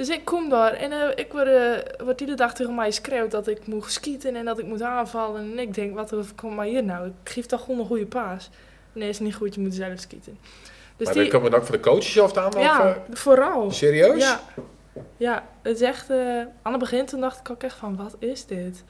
Dus ik kom daar en ik word iedere dag tegen mij geschreeuwd dat ik moet schieten en dat ik moet aanvallen. En ik denk, wat komt mij hier nou? Ik geef toch gewoon een goede paas. Nee, is niet goed, je moet zelf schieten. Dus maar dan komen we ook voor de coaches of aan? Ja, vooral. Serieus? Ja, het is echt... aan het begin toen dacht ik ook echt van, wat is dit?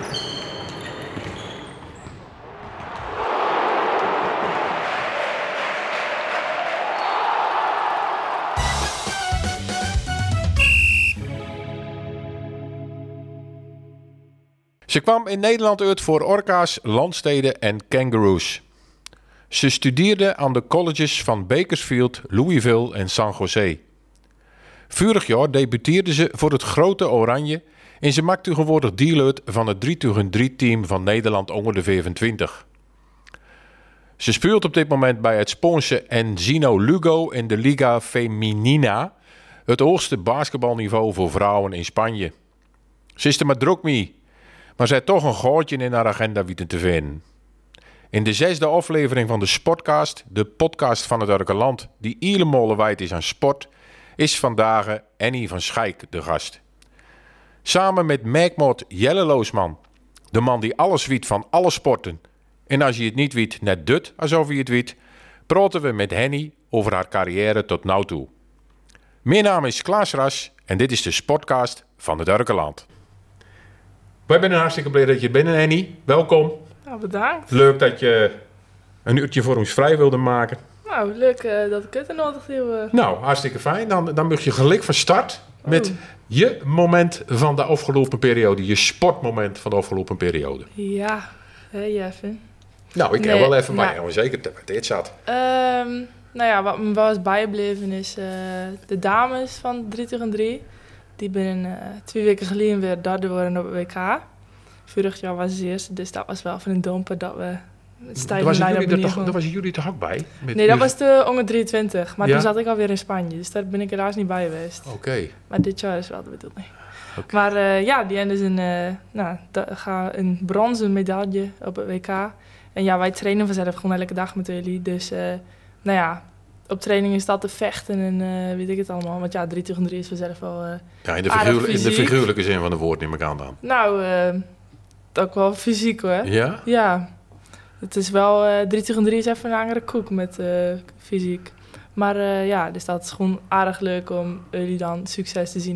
Ze kwam in Nederland uit voor orka's, landsteden en kangaroos. Ze studeerde aan de colleges van Bakersfield, Louisville en San Jose. Vorig jaar debuteerde ze voor het Grote Oranje en ze maakt tegenwoordig deel uit van het 3x3-team van Nederland onder de 25. Ze speelt op dit moment bij het Spaanse Enzino Lugo in de Liga Feminina, het hoogste basketbalniveau voor vrouwen in Spanje. Ze is er maar druk mee, maar zij toch een gaatje in haar agenda weten te vinden. In de 6e aflevering van de Sportcast, de podcast van het Urkeland die helemaal wijd is aan sport, is vandaag Annie van Schaik de gast. Samen met Merkmoot Jelle Loosman, de man die alles weet van alle sporten. En als je het niet weet, net dut alsof je het weet, praten we met Henny over haar carrière tot nu toe. Mijn naam is Klaas Ras en dit is de Sportcast van het Urkeland. Wij zijn hartstikke blij dat je bent, Henny. Welkom. Nou, bedankt. Leuk dat je een uurtje voor ons vrij wilde maken. Nou, leuk dat ik het er nodig heb. Nou, hartstikke fijn. Dan mag je gelijk van start met je moment van de afgelopen periode. Je sportmoment van de afgelopen periode. Ja, even. Nou, ik heb wel even bij jou, zeker dat dit zat. Nou ja, wat me wel eens bijgebleven is de dames van 3x3. Die binnen 2 weken geleden weer derde worden op het WK. Vorig jaar was het eerste, dus dat was wel van een domper dat we stijve lijn op de Daar was jullie toch ook bij? Nee, dat was de onder 23. Maar toen zat ik alweer in Spanje, dus daar ben ik helaas niet bij geweest. Oké. Maar dit jaar is wel de bedoeling. Okay. Maar die hebben dus een bronzen medaille op het WK. En ja, wij trainen vanzelf gewoon elke dag met jullie. Dus op training is dat te vechten en weet ik het allemaal. Want ja, 3x3 is vanzelf wel in de figuurlijke zin van de woord neem ik aan dan. Nou, ook wel fysiek hoor. Ja? Ja. Het is wel, 3x3 is even een andere koek met fysiek. Maar dus dat is gewoon aardig leuk om jullie dan succes te zien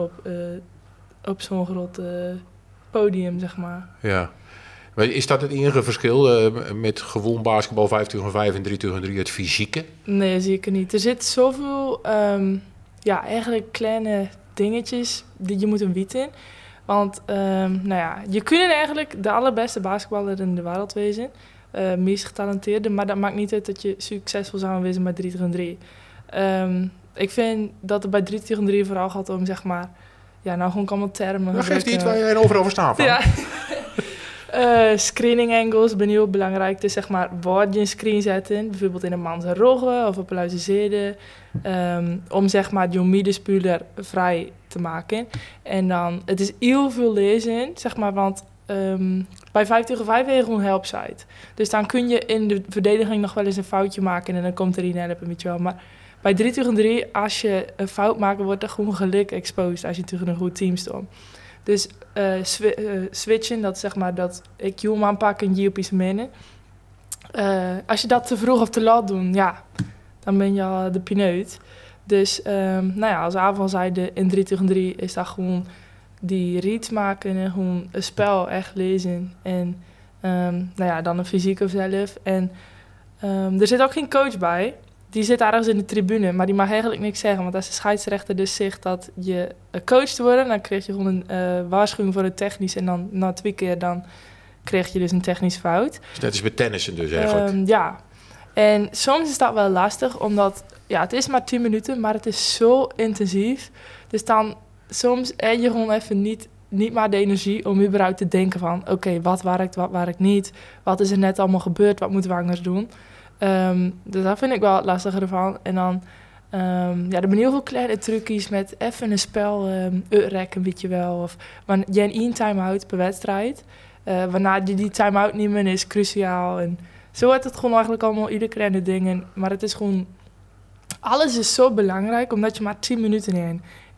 op zo'n groot podium, zeg maar. Ja. Is dat het enige verschil met gewoon basketbal 5x5 en 3x3, het fysieke? Nee, zeker niet. Er zit zoveel, eigenlijk kleine dingetjes die je moet weten. Want je kunt eigenlijk de allerbeste basketballer in de wereld wezen. Meest getalenteerde, maar dat maakt niet uit dat je succesvol zou wezen met 3x3. Ik vind dat het bij 3x3 vooral gaat om, zeg maar, nou gewoon allemaal termen. Maar geeft niet waar je overal verstaan van. Ja. Screening angles ben heel belangrijk. Dus zeg maar, waar je een screen zetten, bijvoorbeeld in een man zijn roggen of op een zijde, om zeg maar je middenspeler vrij te maken. En dan, het is heel veel lezen, zeg maar, want bij 5x5 heb je gewoon helpside. Dus dan kun je in de verdediging nog wel eens een foutje maken en dan komt er een helpen, weet je wel. Maar bij 3x3, als je een fout maakt, wordt er gewoon gelijk exposed als je tegen een goed team staat. Dus switchen, dat zeg maar dat ik je aanpak en je op iets menen. Als je dat te vroeg of te laat doet, dan ben je al de pineut. Dus als aanvalzijde in 3x3 is dat gewoon die reads maken en gewoon een spel echt lezen. En dan een fysiek of zelf. En er zit ook geen coach bij. Die zit ergens in de tribune, maar die mag eigenlijk niks zeggen. Want als de scheidsrechter dus zegt dat je coach te worden, dan krijg je gewoon een waarschuwing voor het technisch. En dan na 2 keer dan krijg je dus een technisch fout. Dus net als met tennissen dus eigenlijk. Ja, en soms is dat wel lastig, omdat het is maar 10 minuten, maar het is zo intensief. Dus dan soms heb je gewoon even niet maar de energie om überhaupt te denken van, oké, wat werkt niet? Wat is er net allemaal gebeurd? Wat moeten we anders doen? Dus dat vind ik wel het lastige ervan. En dan, er zijn heel veel kleine trucjes met even een spel uitrekken, weet je wel. Of wanneer je een time-out per wedstrijd. Waarna je die time-out nemen is cruciaal. En zo wordt het gewoon eigenlijk allemaal iedere kleine dingen. Maar het is gewoon, alles is zo belangrijk, omdat je maar 10 minuten hebt.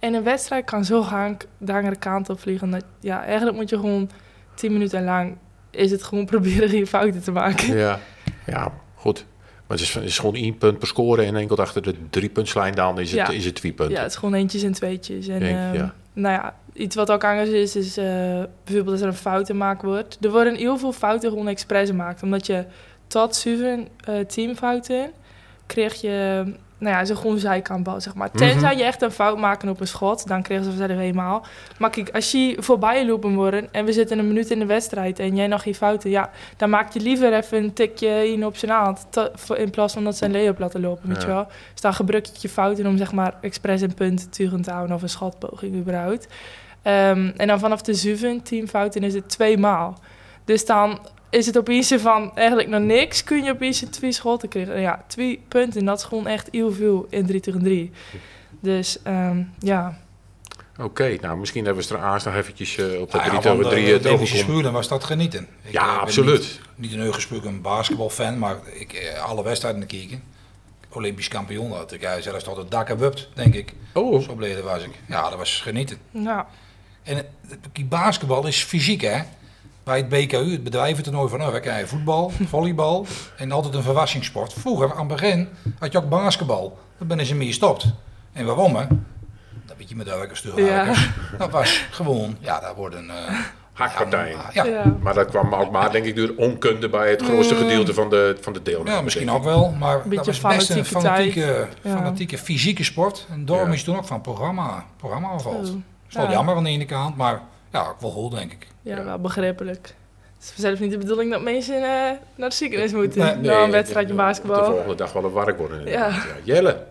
En een wedstrijd kan zo de andere kant op vliegen. Dat, ja, eigenlijk moet je gewoon 10 minuten lang... is het gewoon proberen geen fouten te maken. Ja, goed. Maar het is gewoon 1 punt per score en enkel achter de 3-puntslijn dan is het 2 punten. Ja, het is gewoon eentjes en tweetjes. En Denk, iets wat ook anders is bijvoorbeeld als er een fout gemaakt wordt. Er worden heel veel fouten gewoon expres gemaakt. Omdat je tot 7 teamfouten kreeg je... zo gewoon zijkantbal, zeg maar. Tenzij je echt een fout maakt op een schot, dan kregen ze er helemaal. Maar kijk, als je voorbij lopen worden en we zitten een minuut in de wedstrijd en jij nog geen fouten, ja, dan maak je liever even een tikje in op zijn hand in plaats van dat ze een lay-up laten lopen, weet je wel. Dus dan gebruik je fouten om, zeg maar, expres een punt tegen te houden of een schotpoging überhaupt. En dan vanaf de 7 teamfouten is het 2 maal. Dus dan is het opeens van eigenlijk nog niks, kun je opeens 2 schoten krijgen. Ja, 2 punten, dat is gewoon echt heel veel in 3 tegen 3. Dus, ja. Oké, nou misschien hebben we het er aanstaan eventjes op de 3 tegen 3 het Olympische Spelen was dat genieten. Ik absoluut. Niet een uitgesproken basketbalfan, maar alle wedstrijden gekeken. Olympisch kampioen had ik zelfs tot het dak gewupt, denk ik. Oh. Zo blij was ik. Ja, dat was genieten. Ja. En basketbal is fysiek, hè. Bij het BKU, het bedrijventoernooi van Urk, krijg je voetbal, volleybal en altijd een verrassingssport. Vroeger, aan het begin, had je ook basketbal. Daar ben ze mee gestopt. En waarom, hè? Dat weet je met Urkers, stuurwerkers. Dat was gewoon, dat worden... hakpartijen. Ja. Maar dat kwam ook maar, denk ik, door onkunde bij het grootste gedeelte van de deelnemers. Ja, misschien ook wel, maar dat was best een fanatieke fysieke sport. En daarom is toen ook van programma afvalt. Dat is wel jammer aan de ene kant, maar ook wel goed, denk ik. Ja, wel begrijpelijk. Het is zelf niet de bedoeling dat mensen naar het ziekenhuis moeten. Nee, een wedstrijdje basketbal. De volgende dag wel een wark worden. Ja. Jelle,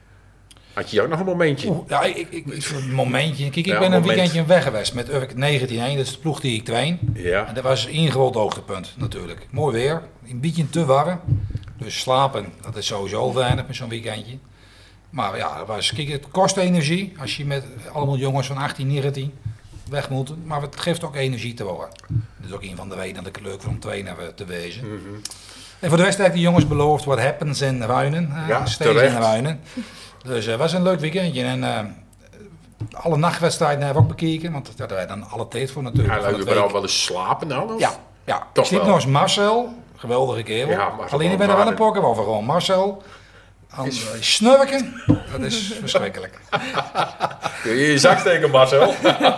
had je ook nog een momentje? Een momentje. Kijk, ik ben een weekendje weg geweest met Urk 19 dat is de ploeg die ik train. Ja. En dat was één groot hoogtepunt natuurlijk. Mooi weer, een beetje te warm. Dus slapen, dat is sowieso weinig met zo'n weekendje. Maar ja, het kost energie als je met allemaal jongens van 18, 19 weg moeten. Maar het geeft ook energie te worden. Dat is ook een van de redenen dat ik het leuk vond om trainer te wezen. Mm-hmm. En voor de rest heb ik de jongens beloofd what happens in Ruinen. Steeds in Ruinen. Dus het was een leuk weekendje. En alle nachtwedstrijden hebben we ook bekeken. Want daar hebben wij dan alle tijd voor natuurlijk. Ja, hebben we al wel eens slapen dan? Of? Ja. Ik sliep nog eens Marcel. Geweldige kerel. Ja, alleen ik ben er wel een poker over gewoon. Marcel... snurken, dat is verschrikkelijk. Kun je je zak steken, Marcel?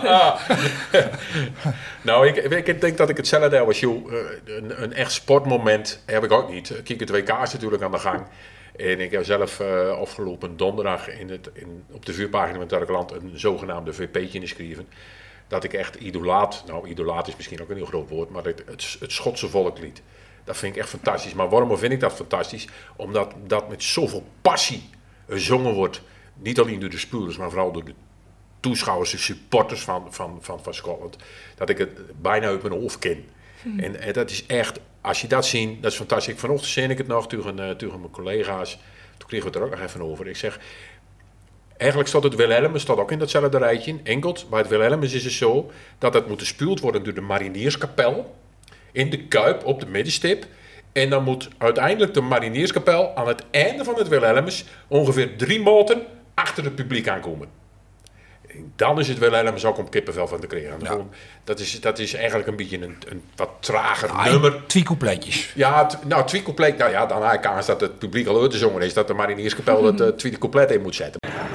Nou, ik denk dat ik hetzelfde heb als jou. Een echt sportmoment heb ik ook niet. Kijk, het WK is natuurlijk aan de gang. En ik heb zelf afgelopen donderdag op de vuurpagina van het Turkland een zogenaamde VP'tje geschreven. Dat ik echt idolaat is misschien ook een heel groot woord, maar het Schotse volklied. Dat vind ik echt fantastisch. Maar waarom vind ik dat fantastisch? Omdat dat met zoveel passie gezongen wordt. Niet alleen door de spelers, maar vooral door de toeschouwers, de supporters van Schotland. Dat ik het bijna uit mijn hoofd ken. En dat is echt, als je dat ziet, dat is fantastisch. Vanochtend zei ik het nog tegen mijn collega's. Toen kregen we het er ook nog even over. Ik zeg, eigenlijk staat het Wilhelmus ook in datzelfde rijtje. Enkelt, bij het Wilhelmus is het zo dat het moet gespuwd worden door de Marinierskapel. In de Kuip op de middenstip. En dan moet uiteindelijk de Marinierskapel aan het einde van het Wilhelmus ongeveer 3 meter achter het publiek aankomen. Dan is het Wilhelmus ook om kippenvel van te krijgen. Ja. Dat is eigenlijk een beetje een wat trager nummer. 2 coupletjes. Ja, 2 couplet. Nou ja, dan haal ik aan dat het publiek al uitgezongen is. Dat de Marinierskapel dat 2 couplet in moet zetten.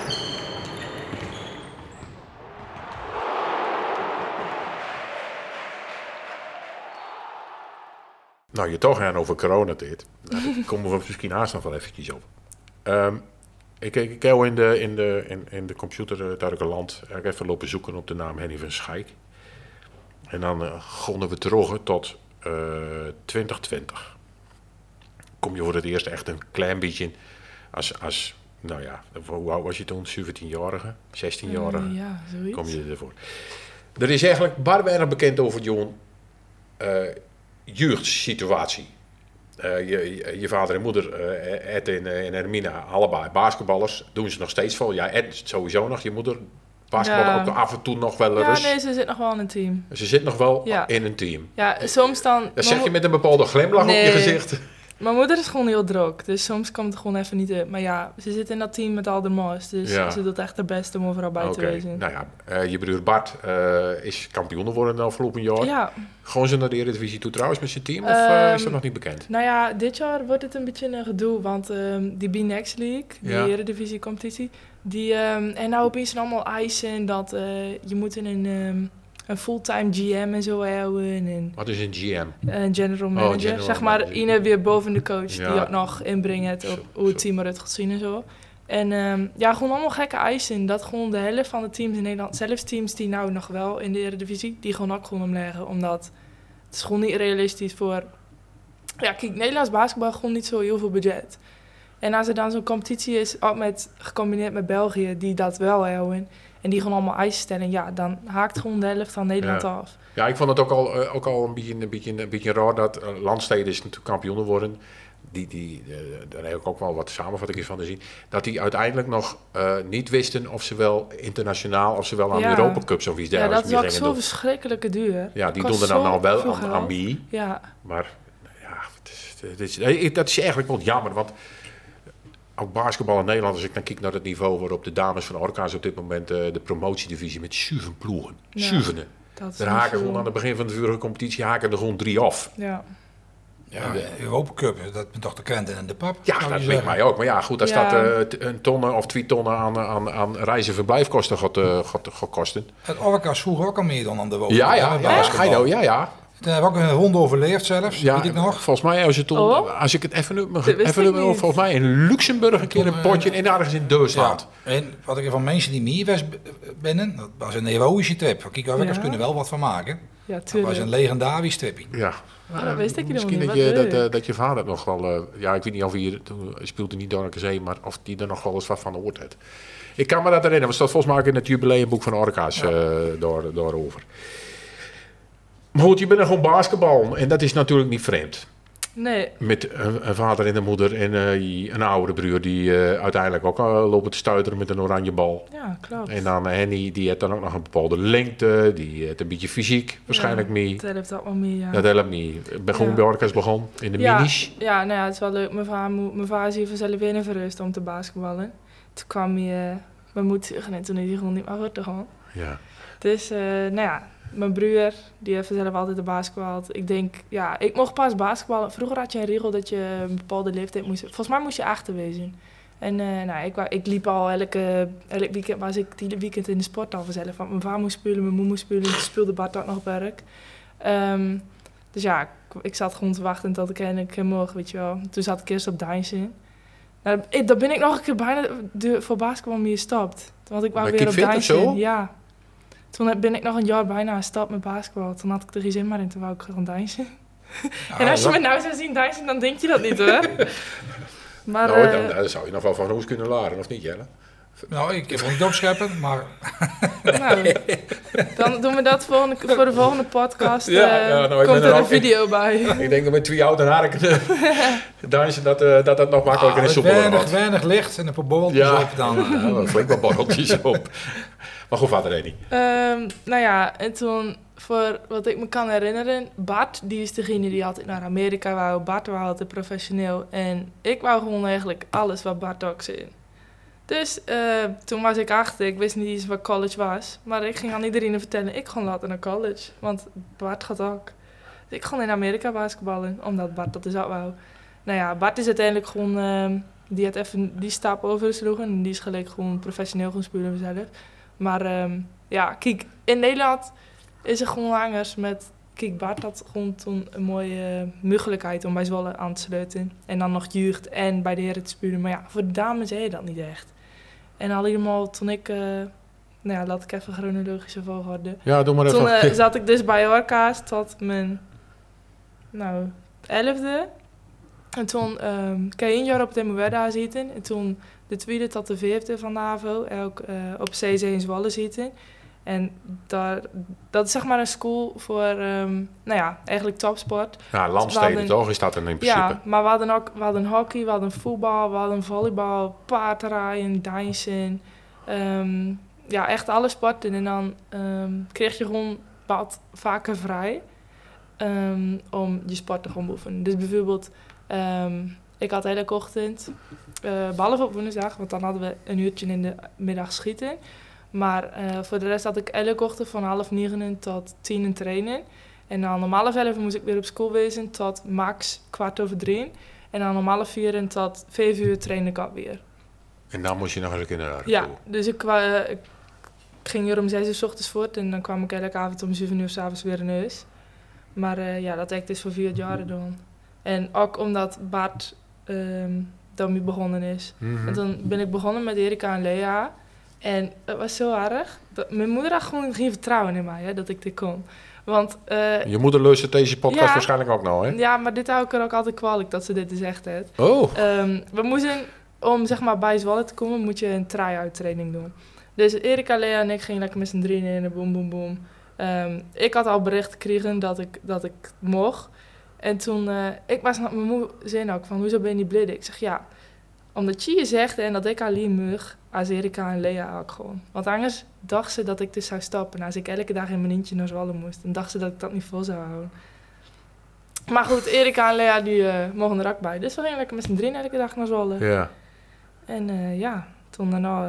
Nou, je toch gaan over coronatijd. Daar komen we misschien haast nog wel eventjes op. Ik heb in de computer Turkenland even lopen zoeken op de naam Henny van Schaik. En dan gonnen we terug tot 2020. Kom je voor het eerst echt een klein beetje als nou ja, hoe oud was je toen? 17-jarige, 16-jarige? Ja, zoiets. Kom je ervoor. Er is eigenlijk bar weinig bekend over John jeugdsituatie. Je vader en moeder, Ed en Hermina, allebei basketballers, doen ze nog steeds vol. Ja, Ed sowieso nog, je moeder basketbalt ook af en toe nog wel eens. Ja, nee, ze zit nog wel in een team. Ze zit nog wel in een team. Ja, soms dan... Dat zeg je met een bepaalde glimlach op je gezicht. Mijn moeder is gewoon heel druk, dus soms komt het gewoon even niet uit. Maar ja, ze zit in dat team met al de mo's, dus ze doet echt haar best om overal bij te wezen. Nou ja, je broer Bart is kampioen geworden de afgelopen jaar. Ja. Gewoon ze naar de Eredivisie toe trouwens met zijn team, of is dat nog niet bekend? Nou ja, dit jaar wordt het een beetje een gedoe, want die B-Next League, die Eredivisie competitie, en nou opeens allemaal eisen dat je moet in een fulltime GM en zo houden. En wat is een GM? Een general manager. General zeg maar, manager. Ine weer boven de coach die ook nog inbrengt op hoe het team eruit gaat zien en zo. En gewoon allemaal gekke eisen. Dat gewoon de helft van de teams in Nederland, zelfs teams die nou nog wel in de Eredivisie, die gewoon ook gewoon omleggen. Omdat het is gewoon niet realistisch voor... Ja, kijk, Nederlands basketbal gewoon niet zo heel veel budget. En als er dan zo'n competitie is, ook gecombineerd met België, die dat wel houden... En die gewoon allemaal eisen stellen. Ja, dan haakt gewoon de helft van Nederland af. Ja, ik vond het ook al een beetje raar dat Landstede is natuurlijk kampioen worden. Daar heb ik ook wel wat samenvattingen van te zien. Dat die uiteindelijk nog niet wisten of ze wel internationaal, of ze wel aan de Europa Cups of iets dergelijks dat is ook zo verschrikkelijke duur. Ja, die doen er dan nou wel aan mee. Ja. Maar ja, dat is eigenlijk wel jammer, want... Ook basketbal in Nederland, als ik dan kijk naar het niveau waarop de dames van Orka's op dit moment de promotiedivisie met 7 ploegen. 7. Daar haken gewoon aan het begin van de vorige competitie er gewoon 3 af. Ja. Ja, de Europa Cup, dat ben toch de krenten en de pap? Ja, dat weet mij ook. Maar ja, goed, als dat een tonnen of 2 tonnen aan reis- en verblijfkosten gaat kosten. Het Orka's vroeger ook al meer dan aan de woning. Ja. Toen hebben we ook een ronde overleefd zelfs, weet ik nog. Volgens mij, als ik het even noem, volgens mij in Luxemburg een keer een potje en ergens in Duitsland. Ja. En wat ik van mensen die meer was binnen, dat was een heroïsche trip. Kijk, we kunnen wel wat van maken. Ja, dat was een legendarische tripje. Ja. Dat wist ik misschien dat je vader nog wel... ik weet niet of hij speelde niet door zee, maar of die er nog wel eens wat van gehoord heeft. Ik kan me dat herinneren. We staat volgens mij ook in het jubileumboek van Orka's daarover. Maar goed, je bent gewoon basketbal en dat is natuurlijk niet vreemd. Nee. Met een vader en een moeder en een oudere broer die uiteindelijk ook lopen te stuiteren met een oranje bal. Ja, klopt. En dan Henny, die heeft dan ook nog een bepaalde lengte, die heeft een beetje fysiek waarschijnlijk mee. Dat helpt ook wel mee, ja. Dat helpt mee. Ik ben gewoon bij Orka's begonnen, in de minis. Ja, nou ja, het is wel leuk. Mijn vader is hier vanzelf in verrust om te basketballen. Toen kwam hij, mijn moeder en toen is hij gewoon niet meer goed te gaan. Ja. Dus, mijn broer, die heeft zelf altijd de basketbal. Ik denk, ik mocht pas basketballen. Vroeger had je een regel dat je een bepaalde leeftijd moest... Volgens mij moest je 8 wezen. En ik liep al elk weekend, was ik die weekend in de sporthal vanzelf. Want mijn vader moest spelen, mijn moeder moest spelen. Toen speelde Bart ook nog op werk. Dus ja, ik zat gewoon te wachten tot ik eindelijk mocht, weet je wel. Toen zat ik eerst op dansen. Nou, daar ben ik nog een keer bijna voor basketbal mee gestopt. Want ik wou weer op dansen. Ja. Toen ben ik nog een jaar bijna gestapt met basketbal. Toen had ik er geen zin meer in, toen wou ik gewoon dansen. En als je me nou zou zien dansen, dan denk je dat niet hoor. Maar, dan zou je nog wel van Roes kunnen leren, of niet Jelle? Nou, ik heb het niet opscheppen, maar... Nou, dan doen we dat voor de volgende podcast. Komt er een video bij. Ik denk dat met 2 oud en harken dansen, dat nog makkelijker is. Weinig licht en een paar borreltjes op dan. Flink wat borreltjes op. Maar goed, vader Eddy. En toen, voor wat ik me kan herinneren, Bart, die is degene die altijd naar Amerika wou. Bart was altijd professioneel. En ik wou gewoon eigenlijk alles wat Bart ook zei. Dus toen was ik 8, ik wist niet eens wat college was. Maar ik ging aan iedereen vertellen, ik ga later naar college. Want Bart gaat ook. Dus ik ga in Amerika basketballen, omdat Bart dat dus ook wou. Nou ja, Bart is uiteindelijk gewoon, die had even die stap overgesloegen. En die is gelijk gewoon professioneel gaan spelen zelf. Maar kijk, in Nederland is er gewoon langers met... Kijk, Bart had gewoon toen een mooie mogelijkheid om bij Zwolle aan te sluiten. En dan nog jeugd en bij de heren te spelen. Maar ja, voor de dames zei je dat niet echt. En al helemaal toen ik... laat ik even chronologische volgorde. Ja, doe maar even. Toen zat ik dus bij Orka's tot mijn 11e. En toen kan je 1 jaar op de MUWEDA zitten. En toen de 2e tot de 5e van de AVO ook op CC in Zwolle zitten. En dat is zeg maar een school voor, eigenlijk topsport. Ja, Landstede toch is dat in principe. Ja, maar we hadden hockey, we hadden voetbal, we hadden volleybal, paardrijden, dansen. Echt alle sporten. En dan kreeg je gewoon wat vaker vrij om je sport te gaan beoefenen. Dus bijvoorbeeld Ik had elke ochtend, behalve op woensdag, want dan hadden we een uurtje in de middag schieten. Maar voor de rest had ik elke ochtend van 8:30 tot 10 een training. En dan om 11:30 moest ik weer op school wezen tot max 3:15. En dan om 3:30 tot 5:00 trainde ik alweer. En dan moest je nog eens een keer naar de Ja, dus ik ging hier om 6:00 's ochtends voort en dan kwam ik elke avond om 7:00 's avonds weer naar huis. Maar dat heb ik dus voor 4 jaar doen. En ook omdat Bart daarmee begonnen is. Mm-hmm. En toen ben ik begonnen met Erika en Lea. En het was zo erg. Mijn moeder had gewoon geen vertrouwen in mij, hè, dat ik dit kon. Want, je moeder luistert deze podcast waarschijnlijk ook nog, hè? Ja, maar dit hou ik er ook altijd kwalijk dat ze dit dus echt heeft. Oh. We moesten, om zeg maar bij Zwolle te komen, moet je een try-out training doen. Dus Erika, Lea en ik gingen lekker met z'n drieën in en boem, boem, boem. Ik had al bericht gekregen dat ik mocht. En toen, ik was naar mijn moeder zei ook van, hoezo ben je niet blij? Ik zeg, ja, omdat je zegt en dat ik alleen mag, als Erika en Lea ook gewoon. Want anders dacht ze dat ik dus zou stoppen. En als ik elke dag in mijn eentje naar Zwolle moest, dan dacht ze dat ik dat niet vol zou houden. Maar goed, Erika en Lea die mogen er ook bij. Dus we gingen lekker met z'n drieën elke dag naar Zwolle. Ja. En toen daarna...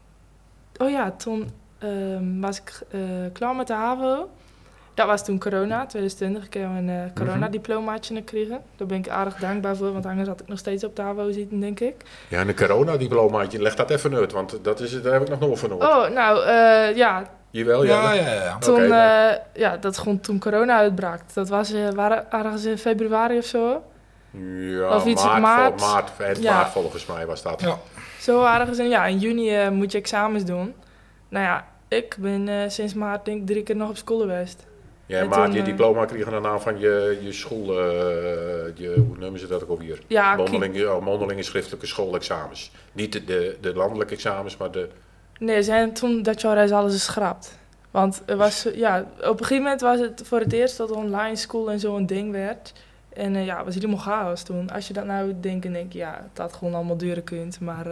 toen was ik klaar met de HAVO. Dat was toen corona, 2020. Ik heb een coronadiplomaatje gekregen. Daar ben ik aardig dankbaar voor, want anders had ik nog steeds op de HAVO zitten, denk ik. Ja, en een coronadiplomaatje, leg dat even uit, want dat is het, daar heb ik nog nooit van gehoord. Oh, nou, ja. Jawel, ja. Toen, Okay, dat is gewoon toen corona uitbrak. Dat was ergens in februari of zo. Ja, of iets maart volgens mij was dat. Ja. Zo ergens in juni moet je examens doen. Nou ja, ik ben sinds maart denk ik 3 keer nog op school geweest. Ja, en maar toen, je diploma kreeg je daarna van je school, hoe noemen ze dat ook alweer? Ja, mondelinge schriftelijke schoolexamens. Niet de landelijke examens, maar de... Nee, zijn toen dat jaar is alles geschrapt. Want er was, op een gegeven moment was het voor het eerst dat online school en zo een ding werd. En het was helemaal chaos toen. Als je dat nou denkt, dan denk je, ja, dat had gewoon allemaal duren kunt. Maar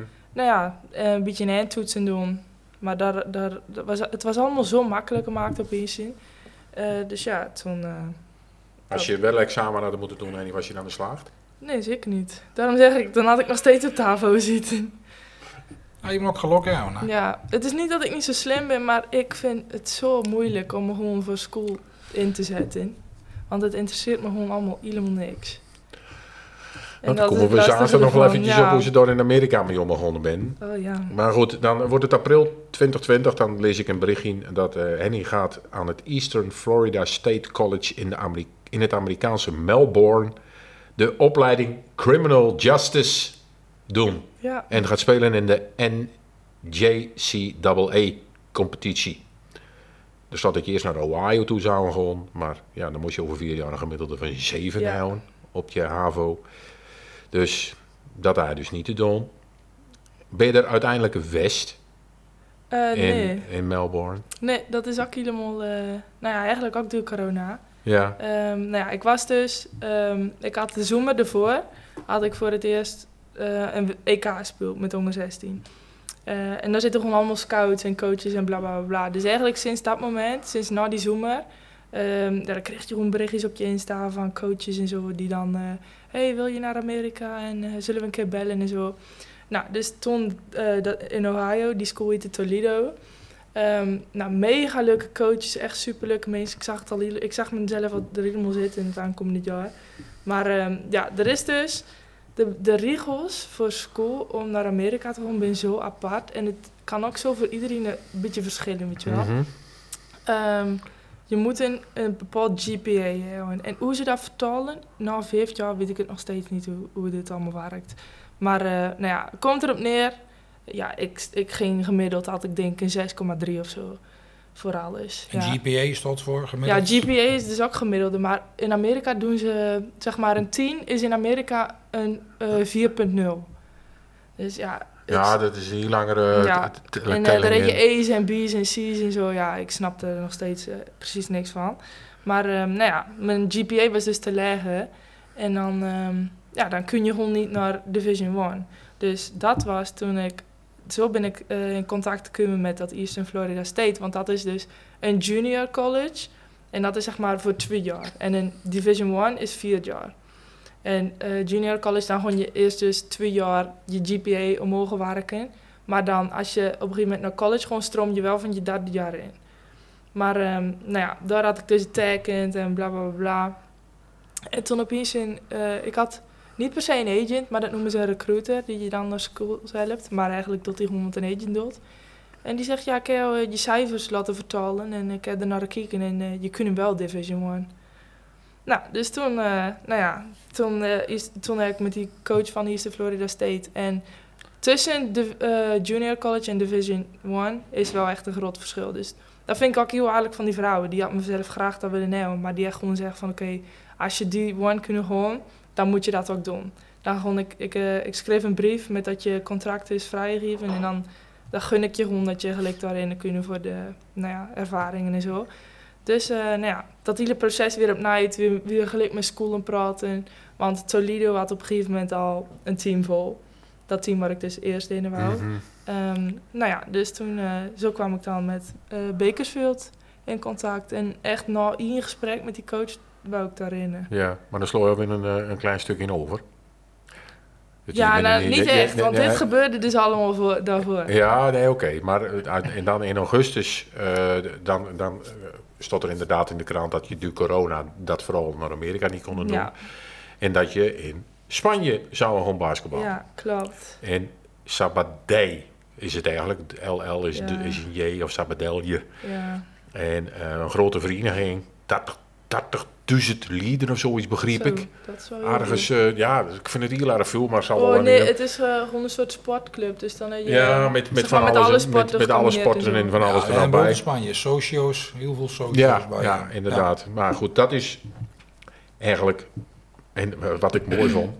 een beetje een eindtoetsen doen. Maar het was allemaal zo makkelijk gemaakt opeens. Dus ja, toen... Als je wel examen hadden moeten doen en was je dan geslaagd? Nee, zeker niet. Daarom zeg ik, dan had ik nog steeds op tafel zitten. Je moet ook geluk houden. Ja, het is niet dat ik niet zo slim ben, maar ik vind het zo moeilijk om me gewoon voor school in te zetten. Want het interesseert me gewoon allemaal helemaal niks. En dan komen we zaterdag nog wel eventjes op hoe ze daar in Amerika mee omgegaan ben. Oh ja. Maar goed, dan wordt het april 2020. Dan lees ik een berichtje dat Henny gaat aan het Eastern Florida State College in het Amerikaanse Melbourne de opleiding Criminal Justice doen. Ja. En gaat spelen in de NJCAA-competitie. Dus dat ik eerst naar Ohio toe zou gaan. Maar ja, dan moest je over 4 jaar een gemiddelde van 7 houden op je HAVO. Dus dat had je dus niet te doen. Ben je er uiteindelijk West nee. in Melbourne? Nee, dat is ook helemaal... eigenlijk ook door corona. Ja. Ik was dus... ik had de zomer ervoor. Had ik voor het eerst een EK gespeeld met onder 16. En daar zitten gewoon allemaal scouts en coaches en bla bla bla. Dus eigenlijk sinds dat moment, sinds na die zomer... daar kreeg je gewoon berichtjes op je Insta van coaches en zo. Die dan... hey, wil je naar Amerika? En zullen we een keer bellen en zo. Nou, dus toen in Ohio, die school heette Toledo. Mega leuke coaches, echt super leuke mensen. Ik zag mezelf al er helemaal zitten in het aankomende jaar. Maar er is dus... De regels voor school om naar Amerika te gaan ben zo apart. En het kan ook zo voor iedereen een beetje verschillen, weet je wel. Mm-hmm. Je moet een bepaald GPA hebben. En hoe ze dat vertalen, na 5 jaar weet ik het nog steeds niet hoe dit allemaal werkt. Maar komt erop neer. Ja, ik ging gemiddeld, had ik denk een 6,3 of zo. Voor alles. En GPA stond voor gemiddeld? Ja, GPA is dus ook gemiddelde. Maar in Amerika doen ze, zeg maar een 10 is in Amerika een 4,0. Dus ja... Ja, dat is hier langer en dan reed je A's en B's en C's en zo. Ja, ik snapte er nog steeds precies niks van. Maar mijn GPA was dus te laag. En dan kun je gewoon niet naar Division 1. Dus dat was toen ik... Zo ben ik in contact gekomen met dat Eastern Florida State. Want dat is dus een junior college. En dat is zeg maar voor 2 jaar. En een Division 1 is 4 jaar. En junior college, dan gewoon je eerst dus 2 jaar je GPA omhoog werken. Maar dan als je op een gegeven moment naar college gewoon stroom je wel van je 3e jaar in. Maar daar had ik dus getekend en bla bla bla bla. En toen opeens ik had niet per se een agent, maar dat noemen ze een recruiter die je dan naar school helpt. Maar eigenlijk doet hij gewoon wat een agent doet. En die zegt, ja, ik heb je cijfers laten vertalen en ik heb er naar gekeken en je kunt wel Division 1. Nou, dus toen, toen heb ik met die coach van Eastern Florida State. En tussen de junior college en Division 1 is wel echt een groot verschil. Dus dat vind ik ook heel aardig van die vrouwen. Die had mezelf graag dat willen nemen, maar die echt gewoon zeggen van oké, als je die 1 kunt gaan, dan moet je dat ook doen. Dan gewoon, ik schreef een brief met dat je contract is vrijgegeven en dan gun ik je gewoon dat je gelijk daarin kunnen voor de ervaringen en zo. Dus dat hele proces weer opnieuw, weer gelijk met school praten. Want Toledo had op een gegeven moment al een team vol. Dat team waar ik dus eerst in wou. Mm-hmm. Dus toen zo kwam ik dan met Bakersfield in contact. En echt na 1 gesprek met die coach wou ik daarin. Ja, maar dan sloeg je weer een klein stuk in over. Niet echt, want dit gebeurde dus allemaal daarvoor. Ja, nee, oké. Maar en dan in augustus, dan stond er inderdaad in de krant dat je door corona dat vooral naar Amerika niet kon doen. Ja. En dat je in Spanje zou gewoon basketbal. Ja, klopt. En Sabadell is het eigenlijk. LL is een J of Sabadelje. Ja. En een grote vereniging, 80.000 lieden of zoiets, begreep ik. Dat is wel ergens, ik vind het heel erg veel, maar zal wel het is gewoon een soort sportclub, dus dan heb je... Ja, met van alles, met alle sporten en van alles er dan bij. In Spanje, socio's, heel veel socio's bij. Ja, inderdaad. Ja. Maar goed, dat is eigenlijk, en wat ik mooi vond,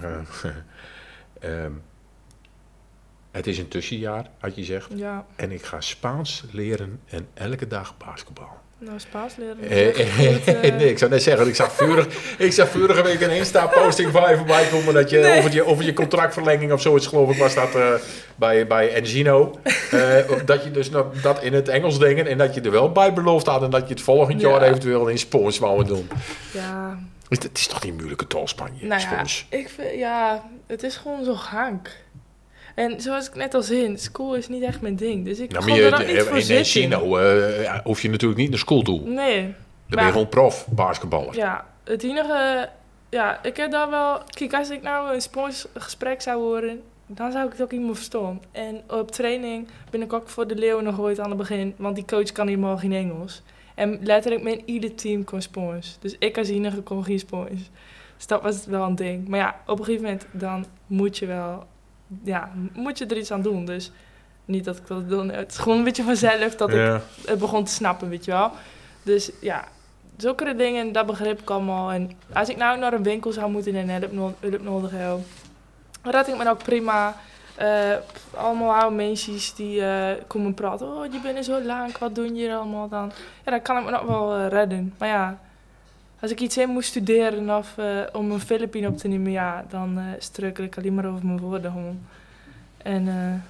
het is een tussenjaar, had je gezegd. Ja. En ik ga Spaans leren en elke dag basketbal. Nou, Spaans leren. Nee, ik zou net zeggen, ik zag vorige week een Insta-posting van je voorbij komen dat je over je contractverlenging of zoiets, geloof ik, was dat bij Enzino. Dat je dus dat in het Engels dingen en dat je er wel bij beloofd had en dat je het volgend jaar eventueel in Spons wou doen. Ja. Het is toch niet moeilijke taal, Spanje? Nou ja, het is gewoon zo hank. En zoals ik net al zei, school is niet echt mijn ding. Dus ik ga er ook niet voor zitten. In Chino hoef je natuurlijk niet naar school toe. Nee. Dan ben je gewoon prof, basketballer. Ja, het enige... Ja, ik heb daar wel... Kijk, als ik nou een sportgesprek zou horen, dan zou ik het ook niet meer verstaan. En op training ben ik ook voor de Leeuwen nog ooit aan het begin, want die coach kan helemaal geen Engels. En letterlijk mijn ieder team kon spons. Dus ik als enige kon geen spons. Dus dat was wel een ding. Maar ja, op een gegeven moment dan moet je wel... Ja, moet je er iets aan doen. Dus niet dat ik dat doe. Het is gewoon een beetje vanzelf dat ik het begon te snappen, weet je wel. Dus ja, zulke dingen, dat begreep ik allemaal. En als ik nou naar een winkel zou moeten en hulp nodig heb, dan red ik me ook prima. Allemaal oude mensen die komen praten. Oh, je bent zo lang, wat doen je hier allemaal dan? Ja, dan kan ik me nog wel redden. Maar ja, als ik iets in moest studeren of om een Filipijn op te nemen, ja, dan struikel ik alleen maar over mijn woorden gewoon. En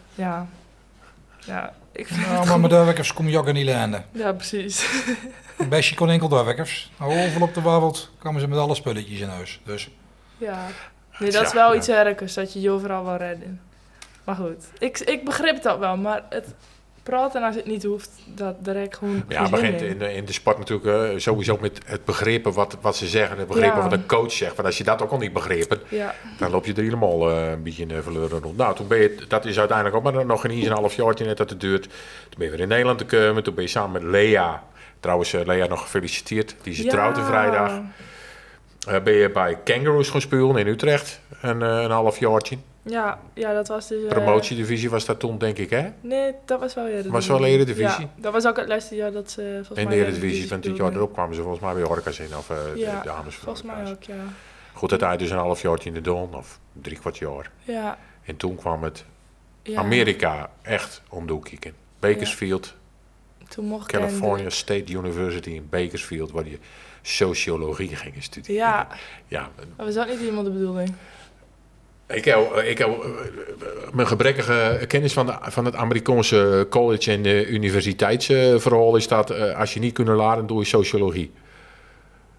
ik vind maar met doorwerkers kom je ook in die landen. Ja, precies. Bestje kon enkel doorwerkers. Overal op de wereld komen ze met alle spulletjes in huis. Dus. Ja, nee, dat is wel iets ergers, dat je je overal wil redden. Maar goed, ik begrip dat wel, maar het praten als het niet hoeft, dat daar heb ik gewoon... Ja, begint in de sport natuurlijk sowieso met het begrepen wat ze zeggen, het begrepen wat een coach zegt. Want als je dat ook al niet begrepen, dan loop je er helemaal een beetje verloren rond. Nou, toen ben je, dat is uiteindelijk ook maar nog een half jaar net dat het duurt. Toen ben je weer in Nederland gekomen, toen ben je samen met Lea, trouwens Lea nog gefeliciteerd, die is trouwt vrijdag. Ben je bij Kangaroos gaan spelen in Utrecht, een half jaartje. Ja, dat was dus... Promotiedivisie was dat toen, denk ik, hè? Nee, dat was wel Eredivisie. Was wel Eredivisie? Ja, dat was ook het laatste jaar dat ze volgens mij... In de Eredivisie van dit jaar erop kwamen ze volgens mij weer Orka's in, of de dames. Volgens mij ook, ja. Goed, dat hij dus een half jaartje in de Don, of 3/4 jaar. Ja. En toen kwam het Amerika echt om de hoek kijken. Bakersfield, toen mocht California State University in Bakersfield, waar je sociologie ging studeren. Ja. Dat was ook niet iemand de bedoeling. Ik heb mijn gebrekkige kennis van het Amerikaanse college en de universiteitsverhaal is dat als je niet kunt leren, doe je sociologie.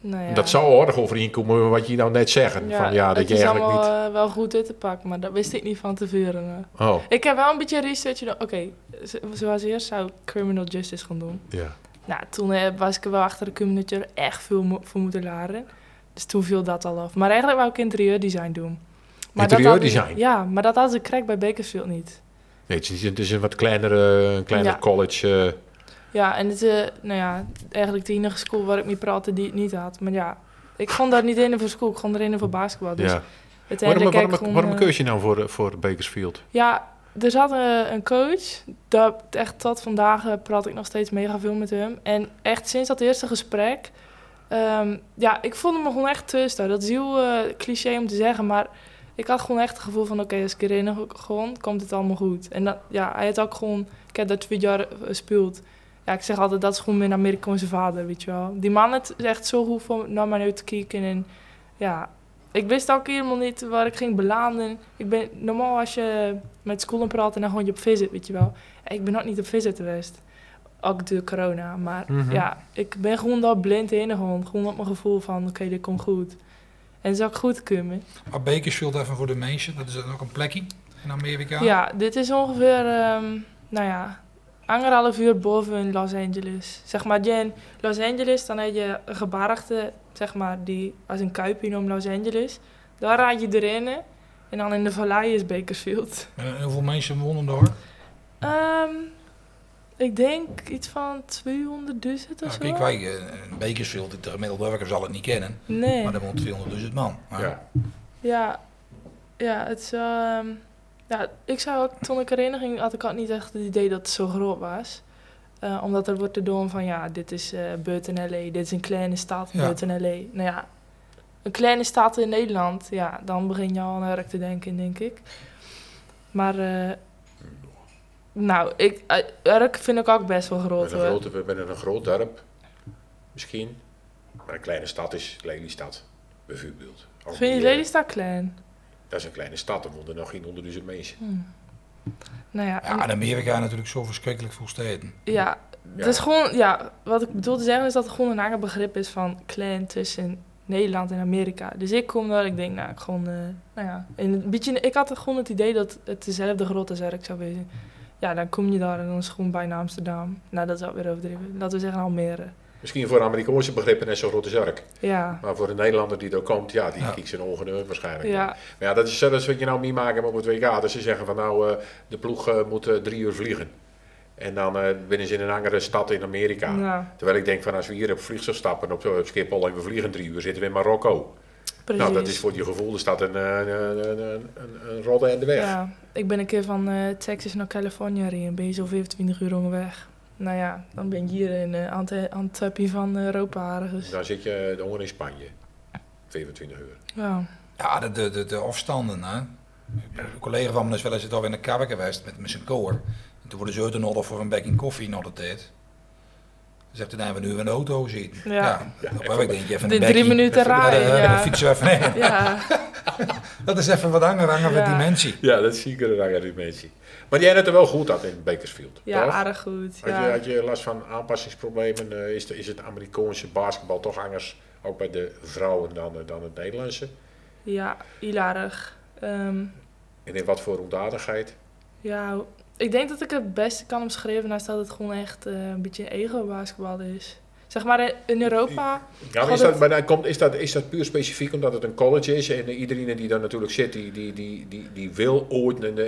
Nou ja. Dat zou aardig overeenkomen wat je nou net zeggen. Ja, dat je eigenlijk niet... Het is allemaal wel goed uit te pakken, maar dat wist ik niet van tevoren. Oh. Ik heb wel een beetje research gedaan. Oké, zoals eerst zou ik criminal justice gaan doen. Ja. Nou, toen was ik er wel achter de coming dat je er echt veel voor moeten leren. Dus toen viel dat al af. Maar eigenlijk wou ik interieurdesign doen. Interieurdesign? Ja, maar dat hadden ze gekregen bij Bakersfield niet. Nee, het is een wat kleiner college. Ja, en het is eigenlijk de enige school waar ik mee praatte die het niet had. Maar ja, ik kon daar niet in voor school, ik kon erin voor basketbal. Dus waarom keus je nou voor Bakersfield? Ja, er zat een coach, dat echt tot vandaag praat ik nog steeds mega veel met hem. En echt sinds dat eerste gesprek, ik voelde me gewoon echt tussen. Dat is heel cliché om te zeggen, maar ik had gewoon echt het gevoel van oké, als ik erin gewoon, komt het allemaal goed. En dat, hij had ook gewoon, ik heb dat 2 jaar gespeeld. Ja, ik zeg altijd, dat is gewoon mijn Amerikaanse vader, weet je wel. Die man is echt zo goed om naar mij uit te kijken. En ja, ik wist ook helemaal niet waar ik ging belanden. Normaal als je met school praat en dan gewoon je op visit, weet je wel. Ik ben ook niet op visit geweest. Ook door corona. Maar ik ben gewoon daar blind heen gegaan. Gewoon op mijn gevoel van, oké, dit komt goed. En het is ook goed komen. Maar Bakersfield even voor de mensen, dat is dan ook een plekje in Amerika? Ja, dit is ongeveer, 1,5 uur boven Los Angeles. Zeg maar, in Los Angeles, dan heb je een gebergte, zeg maar, die als een kuipje om Los Angeles. Daar raad je erin en dan in de vallei is Bakersfield. En hoeveel mensen wonen daar? Ik denk iets van 200.000 of zo. Kijk, wij in Bakersfield, de gemiddelde werker zal het niet kennen. Nee. Maar er woont 200.000 man. Ja, het is ik zou ook, toen ik erin ging, had ik ook niet echt het idee dat het zo groot was. Omdat er wordt te doen van, dit is buiten LA, dit is een kleine stad buiten LA. Nou ja, een kleine stad in Nederland, dan begin je al aan Urk te denken, denk ik. Maar, Urk vind ik ook best wel groot, hoor. We zijn een groot dorp, misschien. Maar een kleine stad is Lelystad, bijvoorbeeld. Vind je Lelystad klein? Dat is een kleine stad, er wonen nog geen 100.000 mensen. Nou ja, in Amerika natuurlijk zo verschrikkelijk veel steden. Ja, het is gewoon, wat ik bedoel te zeggen is dat er gewoon een ander begrip is van klein tussen Nederland en Amerika. Dus ik kom daar, ik denk, ik had gewoon het idee dat het dezelfde grootte als Urk zou wezen. Ja, dan kom je daar en dan is het gewoon bijna Amsterdam. Nou, dat is ook weer overdreven. Laten we zeggen Almere. Misschien voor Amerikaanse begrippen net zo groot als Urk. Ja. Maar voor een Nederlander die er komt, die kijkt zijn ogen uit waarschijnlijk. Ja. Maar ja, dat is wat je nou meemaakt op het WK. Dat ze zeggen van de ploeg moet 3 uur vliegen. En dan binnen ze in een andere stad in Amerika. Ja. Terwijl ik denk van als we hier op vliegtuig stappen op Schiphol en we vliegen 3 uur, zitten we in Marokko. Precies. Nou, dat is voor je gevoel, er staat een rodde in de weg. Ja, ik ben een keer van Texas naar Californië gereden. Ben je zo 25 uur onderweg. Nou ja, dan ben je hier aan het topje van Europa ergens. Dan zit je ongeveer in Spanje. 25 uur. Ja, De afstanden, hè. Een collega van me is wel eens al in de kerk geweest met zijn koor. En toen worden ze uitgenodigd voor een bekje koffie nog de tijd. Dan zegt hij, we nu in de auto zitten. Ja. Ik denk, even de 3 minuten rijden. Dan fietsen we even heen. Ja. Dat is even wat andere dimensie. Ja, dat is zeker een andere dimensie. Maar jij hebt er wel goed aan in Bakersfield, ja, toch? Aardig goed. Had je last van aanpassingsproblemen? Is het Amerikaanse basketbal toch anders, ook bij de vrouwen, dan het Nederlandse? Ja, heel erg. En in wat voor onderdadigheid? Ja, ik denk dat ik het beste kan omschrijven naast dat het gewoon echt een beetje ego-basketbal is. Zeg maar in Europa... Ja, maar is dat puur specifiek omdat het een college is en iedereen die daar natuurlijk zit, die wil ooit in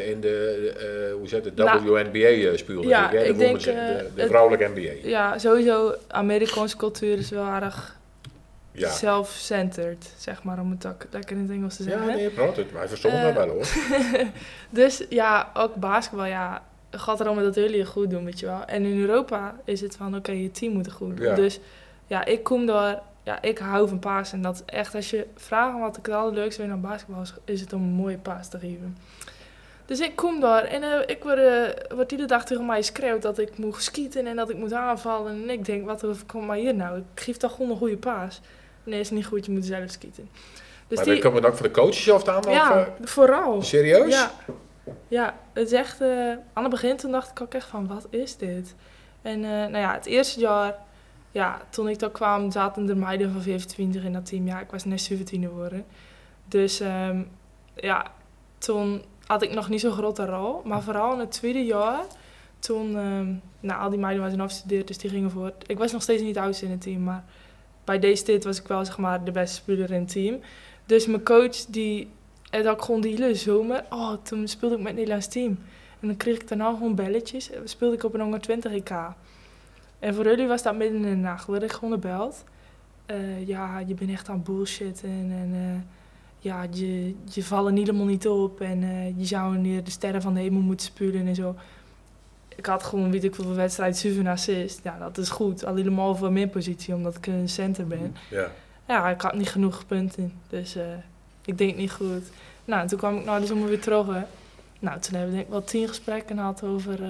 de WNBA spelen. Ja, ik denk... de vrouwelijke NBA. Ja, sowieso, Amerikaanse cultuur is wel erg self-centered, zeg maar, om het ook lekker in het Engels te zeggen. Ja, nee, praat het, maar hij verstond dat wel, hoor. Dus ja, ook basketbal, gaat erom dat jullie het goed doen, weet je wel. En in Europa is het van, oké, je team moet het goed doen. Ja. Dus ik kom daar, ik hou van paas. En dat is echt, als je vraagt wat ik het allerleukste vind aan basketbal is het om een mooie paas te geven. Dus ik kom daar en ik word iedere dag tegen mij schreeuwt dat ik moet schieten en dat ik moet aanvallen. En ik denk, wat komt maar hier nou? Ik geef toch gewoon een goede paas. Nee, is niet goed, je moet zelf schieten. Dus maar komen we ook voor de coaches of aan? Ja, vooral. Serieus? Ja, het is echt... aan het begin toen dacht ik ook echt van, wat is dit? En het eerste jaar ja, toen ik daar kwam, zaten er meiden van 25 in dat team. Ja, ik was net 17 geworden. Dus ja, toen had ik nog niet zo'n grote rol. Maar vooral in het tweede jaar, toen... al die meiden waren afgestudeerd, dus die gingen voort. Ik was nog steeds niet de oudste in het team, maar bij deze tijd was ik wel zeg maar de beste speler in het team. Dus mijn coach, en dat gewoon die hele zomer... toen speelde ik met het Nederlands team. En dan kreeg ik daarna gewoon belletjes. Speelde ik op een 120 EK. En voor jullie was dat midden in de nacht. Werd ik gewoon gebeld. Ja, je bent echt aan bullshit. En ja, je vallen helemaal niet op. En je zou neer de sterren van de hemel moeten spulen en zo. Ik had gewoon, weet ik veel, wedstrijd 7 assist. Ja, dat is goed. Al helemaal voor mijn positie, omdat ik een center ben. Ja, ik had niet genoeg punten. Dus ik deed het niet goed. Nou, en toen kwam ik na de zomer weer terug. Hè. Nou, toen hebben we denk ik wel 10 gesprekken gehad over...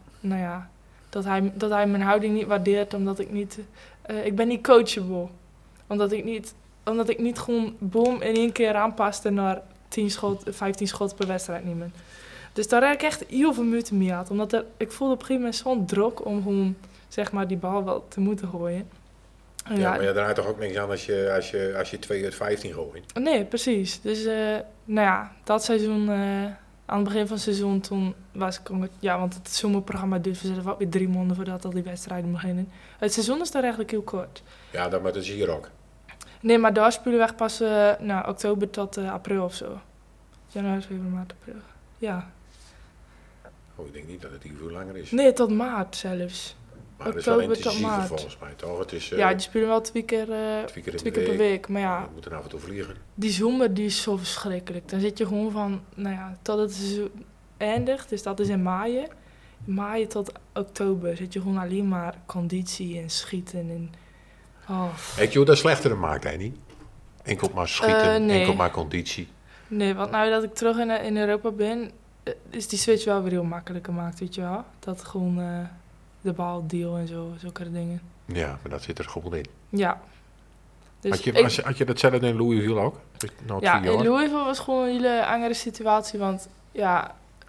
dat hij mijn houding niet waardeert, omdat ik niet... ik ben niet coachable. Omdat ik niet gewoon boom in één keer aanpaste naar 15 schoten per wedstrijd nemen. Dus daar heb ik echt heel veel moeite mee gehad. Omdat ik voelde op een gegeven moment zo'n druk om gewoon, zeg maar, die bal wel te moeten gooien. Ja, maar daar had toch ook niks aan als je 2 uit 15 gooit? Nee, precies. Dus, dat seizoen... aan het begin van het seizoen, toen was ik... Ja, want het zomerprogramma duurt wel weer 3 maanden voordat al die wedstrijden beginnen. Het seizoen is daar eigenlijk heel kort. Ja, dat met het hier ook. Nee, maar daar spelen we echt pas oktober tot april of zo. Januari, februari, maart, april. Ja. Oh, ik denk niet dat het hier veel langer is. Nee, tot maart zelfs. Maar het is wel intensiever volgens mij, toch? Het is, ja, die spelen wel 2 keer per week. Maar ja, we moeten af en toe vliegen. Die zomer die is zo verschrikkelijk. Dan zit je gewoon van, tot het seizoen eindigt. Dus dat is in maai. Maai tot oktober zit je gewoon alleen maar conditie en schieten. En, Weet je hoe dat slechter maakt, hè? Niet? Enkel maar schieten, nee. enkel maar conditie. Nee, want nou dat ik terug in Europa ben, is die switch wel weer heel makkelijker gemaakt, weet je wel. Dat gewoon de bal deal en zo, zulke dingen. Ja, maar dat zit er gewoon in. Ja. Dus had je datzelfde in Louisville ook? Ja, in Louisville was gewoon een hele andere situatie, want hoe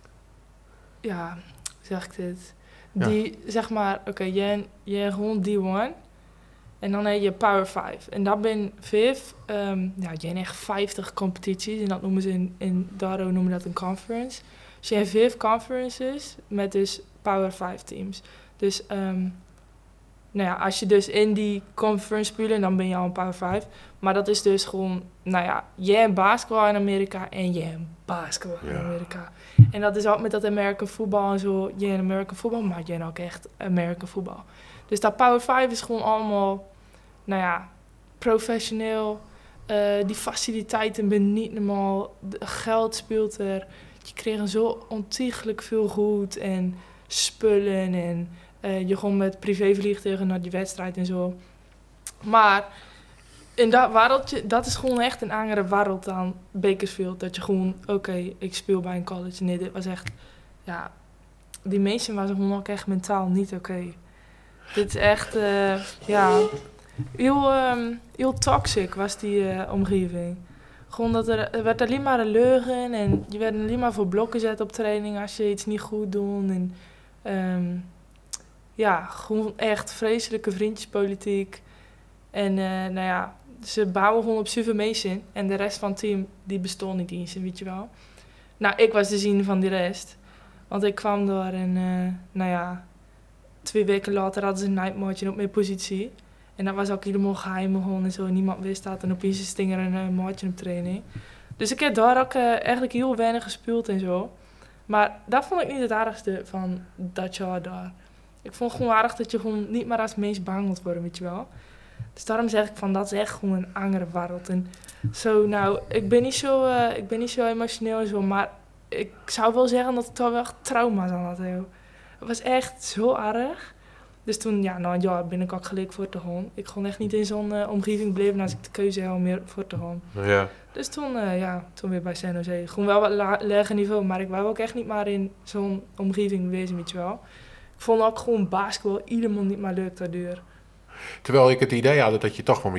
zeg ik dit? Ja. Die, zeg maar, jij gewoon D1 en dan heb je Power 5. En dat ben 5, jij hebt echt 50 competities en dat noemen ze in Daro noemen dat een conference. Dus je hebt 5 conferences met dus Power 5 teams. Dus als je dus in die conference speelt, dan ben je al een Power 5. Maar dat is dus gewoon, jij hebt basketbal in Amerika en jij hebt basketbal in Amerika. En dat is ook met dat American voetbal en zo. Jij hebt American voetbal, maar jij hebt ook echt American voetbal. Dus dat Power 5 is gewoon allemaal, professioneel. Die faciliteiten ben niet normaal. Geld speelt er. Je kreeg zo ontiegelijk veel goed en spullen en... je gewoon met privévliegtuigen naar die wedstrijd en zo. Maar in dat wereldje, dat is gewoon echt een andere wereld dan Bakersfield. Dat je gewoon, ik speel bij een college. Nee, dit was echt, die mensen waren gewoon ook echt mentaal niet oké. Dit is echt, heel toxic was die omgeving. Gewoon dat er werd alleen maar een leugen en je werd alleen maar voor blokken gezet op training als je iets niet goed doet. En, gewoon echt vreselijke vriendjespolitiek. En ze bouwen gewoon op information. En de rest van het team, die bestond niet eens, weet je wel. Nou, ik was de zin van die rest. Want ik kwam door en 2 weken later hadden ze een nightmatch op mijn positie. En dat was ook helemaal geheim gewoon en zo. Niemand wist dat. En opeens sting er een maatje op training. Dus ik heb daar ook eigenlijk heel weinig gespeeld en zo. Maar dat vond ik niet het aardigste van dat jaar daar. Ik vond het gewoon aardig dat je gewoon niet meer als mens behandeld wordt, weet je wel. Dus daarom zeg ik van, dat is echt gewoon een andere wereld. En zo, ik ben niet zo emotioneel en zo, maar ik zou wel zeggen dat ik toch wel echt trauma's aan had. Het was echt zo erg. Dus toen, na een jaar ben ik ook gelijk voor te gaan. Ik kon echt niet in zo'n omgeving blijven als ik de keuze had om meer voor te gaan. Ja. Dus toen weer bij San Jose. Gewoon wel wat lager niveau, maar ik wou ook echt niet maar in zo'n omgeving wezen, weet je wel. Ik vond ook gewoon basketbal helemaal niet meer leuk daardoor. Terwijl ik het idee had dat je toch wel met je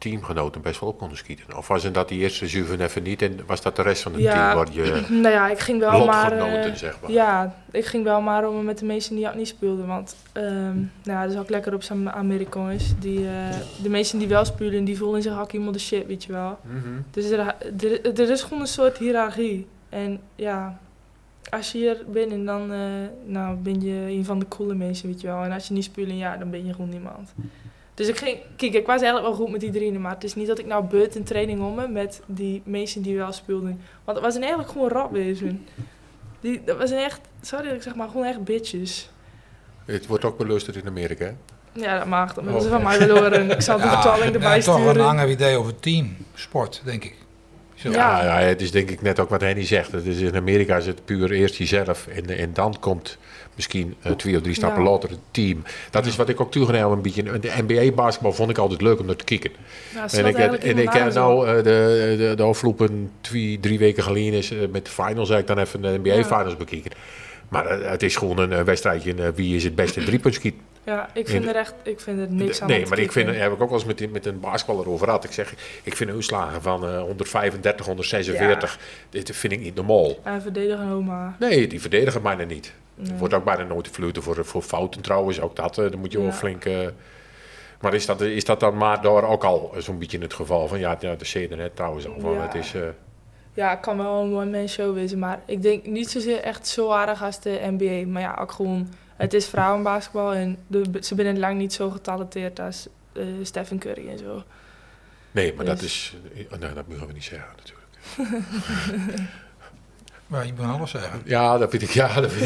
teamgenoten best wel op konden schieten. Of was het dat die eerste Juven even niet en was dat de rest van het team waar je nou ja, ik ging wel lotgenoten, zeg maar. Ja, ik ging wel maar om met de meesten die niet speelden. Want dat is ook lekker op zijn Amerikaans. De meesten die wel speelden, die voelden zich ook iemand de shit, weet je wel. Mm-hmm. Dus er is gewoon een soort hiërarchie. En ja, als je hier bent en dan ben je een van de coole mensen, weet je wel. En als je niet speelt, ja, dan ben je gewoon niemand. Dus ik was eigenlijk wel goed met die drieën, maar het is niet dat ik nou beurt in training om me met die meesten die wel speelden. Want het was eigenlijk gewoon rap wezen. Dat was echt, sorry dat ik zeg maar, gewoon echt bitches. Het wordt ook beluisterd in Amerika, hè? Ja, dat mag. Dat moeten ze van mij willen horen. Ik zal de vertaling erbij sturen. Toch een ander idee over teamsport, denk ik. Zo. Ja, het is denk ik net ook wat Henny zegt. Het is in Amerika is het puur eerst jezelf en dan komt misschien 2 of 3 stappen later het team. Dat is wat ik ook toegenomen een beetje. De NBA-basketbal vond ik altijd leuk om naar te kijken. Ja, ik heb nou de afgelopen 2-3 weken geleden met de finals heb ik dan even de NBA-finals bekeken. Maar het is gewoon een wedstrijdje wie is het beste driepuntschiet. Ja, ik vind er niks aan. Nee, maar heb ik ook wel eens met een basketballer over gehad. Ik zeg, ik vind uitslagen van 135, 146, dit vind ik niet normaal. En verdedigen Homa. Nee, die verdedigen bijna niet. Nee. Er wordt ook bijna nooit gefluiten voor fouten trouwens. Ook dat, dan moet je wel flink... Maar is dat dan maar door ook al zo'n beetje het geval van... Ja, dat zie je net trouwens al. Van, het is, ja, het kan wel een one-man show wezen, maar ik denk niet zozeer echt zo aardig als de NBA. Maar ja, ook gewoon... Het is vrouwenbasketbal en ze zijn lang niet zo getalenteerd als Stephen Curry en zo. Nee, maar dus. Dat is... Nee, dat mogen we niet zeggen natuurlijk. Maar je moet alles zeggen. Ja, dat vind ik.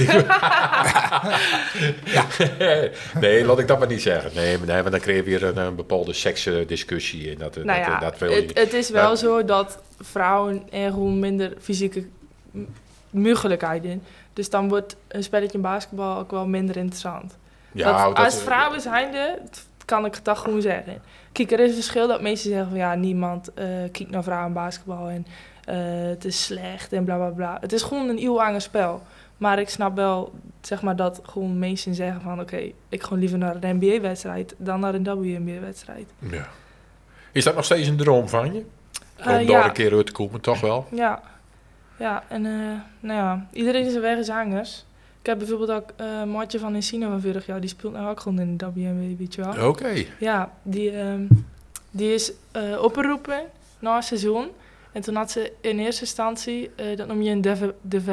Nee, laat ik dat maar niet zeggen. Nee, want dan creëer je weer een bepaalde seksdiscussie. En dat wil je. Het is wel zo dat vrouwen er gewoon minder fysieke mogelijkheden. Dus dan wordt een spelletje basketbal ook wel minder interessant. Ja, als vrouwen zijnde, kan ik het toch gewoon zeggen. Kijk, er is een verschil dat mensen zeggen van ja, niemand kijkt naar vrouwen basketbal en het is slecht en bla bla bla. Het is gewoon een eeuwenlange spel. Maar ik snap wel, zeg maar, dat gewoon mensen zeggen van oké, ik ga liever naar een NBA-wedstrijd dan naar een WNBA-wedstrijd. Ja. Is dat nog steeds een droom van je? Om daar een keer uit te komen, toch wel? Ja. Ja, en iedereen is een weg is anders. Ik heb bijvoorbeeld ook een maatje van Encino van vorig jaar, die speelt nou ook gewoon in de WNBA, weet je wel. Oké. Ja, die is opgeroepen na een seizoen. En toen had ze in eerste instantie, dat noem je een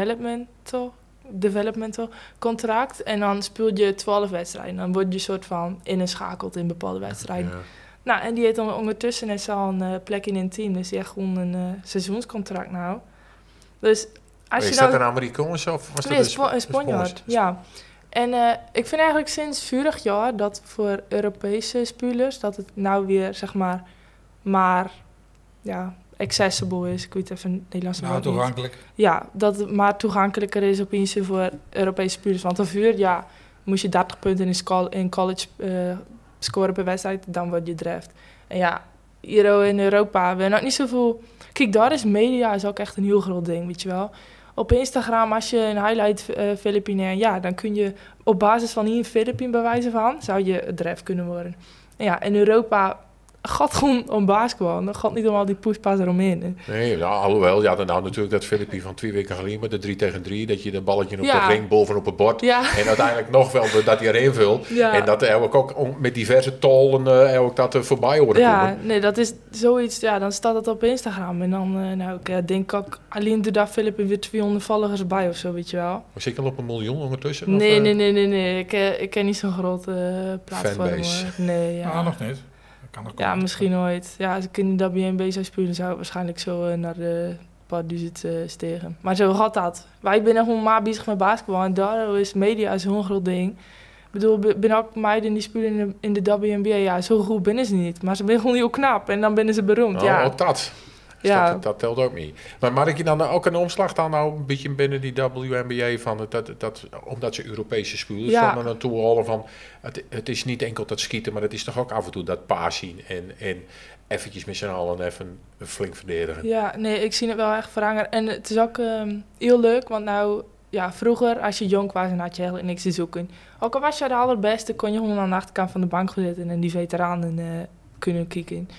developmental contract. En dan speel je 12 wedstrijden. Dan word je soort van ingeschakeld in bepaalde wedstrijden. Ja. Nou, en die heeft dan ondertussen net al een plek in een team. Dus die heeft gewoon een seizoenscontract nou. Dus als is dat een Amerikaans of was dat een Spanjaard? Ja. En ik vind eigenlijk sinds vorig jaar dat voor Europese spelers dat het nou weer zeg maar accessible is. Ik weet even het Nederlands woord niet. Toegankelijk. Ja, dat het maar toegankelijker is opeens voor Europese spelers. Want daarvoor moest je 30 punten in college scoren per wedstrijd, dan word je draft. En ja, hier in Europa hebben we nog niet zoveel. Kijk, daar is media is ook echt een heel groot ding, weet je wel. Op Instagram, als je een highlight Filipine, dan kun je op basis van hier een Filipine bewijzen van, zou je draft kunnen worden. En ja, in Europa gaat gewoon om basketbal. Dat gaat niet om al die poespas eromheen. Nee, alhoewel, ja, dan nou natuurlijk dat Filipine van 2 weken geleden met de 3 tegen 3, dat je een balletje op de ring bovenop het bord. Ja. En uiteindelijk nog wel dat hij erin vult. Ja. En dat ook met diverse tollen dat voorbij horen komen. Ja, nee, dat is zoiets, dan staat het op Instagram. En dan, ik denk ook, alleen doet daar Filipine weer 200 volgers bij of zo, weet je wel. Was ik al op 1 miljoen ondertussen? Nee. Ik ken niet zo'n grote platform. Fanbase. Nee, ja. Nog niet. Ja, misschien nooit. Ja, als ik in de WNBA zou spelen, zou ik waarschijnlijk zo naar de paar duizend stegen. Maar zo gaat dat. Wij zijn gewoon maar bezig met basketbal en daar is media zo'n groot ding. Ik bedoel, ben ook meiden die spelen in de WNBA. Ja, zo goed binnen ze niet. Maar ze zijn gewoon heel knap en dan binnen ze beroemd. Oh, ook dat. Ja. Dat telt ook niet. Maar maak je dan ook een omslag dan nou een beetje binnen die WNBA van omdat ze Europese spelers van naartoe halen van het is niet enkel dat schieten, maar het is toch ook af en toe dat paas zien en eventjes met z'n allen even flink verdedigen. Ja, nee, ik zie het wel echt verhangen. En het is ook heel leuk, want nou vroeger als je jong was en had je eigenlijk niks te zoeken. Ook al was je de allerbeste, kon je gewoon aan de achterkant van de bank zitten en die veteranen kunnen kijken.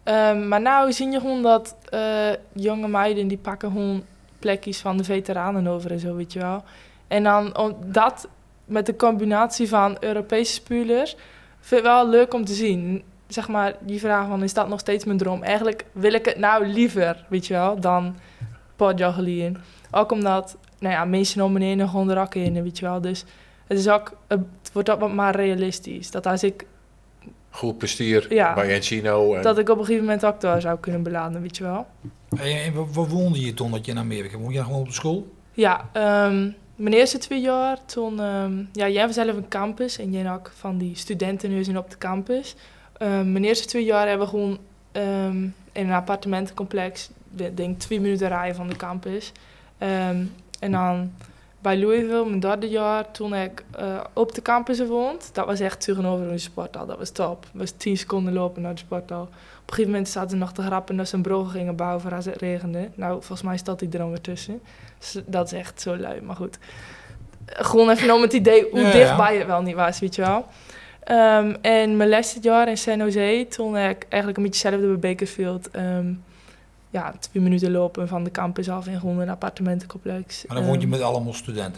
Maar nou zie je gewoon dat jonge meiden die pakken gewoon plekjes van de veteranen over en zo, weet je wel. En dan dat met de combinatie van Europese spelers vind ik wel leuk om te zien. Zeg maar, die vraag van, is dat nog steeds mijn droom? Eigenlijk wil ik het nou liever, weet je wel, dan Podjageliën. Ook omdat, mensen nomineren gewoon de rakken in, weet je wel. Dus het is ook, het wordt ook wat maar realistisch. Dat als ik goed presteer bij Encino. Dat ik op een gegeven moment ook daar zou kunnen beladen, weet je wel. En waar woonde je toen dat je in Amerika? Woon je gewoon op de school? Ja, mijn eerste 2 jaar, toen... jij hebt zelf een campus en jij ook van die studentenhuizen op de campus. Mijn eerste 2 jaar hebben we gewoon in een appartementencomplex, denk 2 minuten rijden van de campus. En dan bij Louisville, mijn 3e jaar, toen ik op de campus woonde, dat was echt tegenover een sporthal. Dat was top. Dat was 10 seconden lopen naar de sporthal. Op een gegeven moment zaten ze nog te grappen dat ze een brug gingen bouwen voor als het regende. Nou, volgens mij staat die er ondertussen. Dus dat is echt zo lui, maar goed. Gewoon even om het idee hoe dichtbij het wel niet was, weet je wel. En mijn laatste jaar in San Jose, toen ik eigenlijk een beetje hetzelfde bij Bakersfield. 2 minuten lopen van de campus af in gewoon een appartementencomplex. Maar dan woon je met allemaal studenten?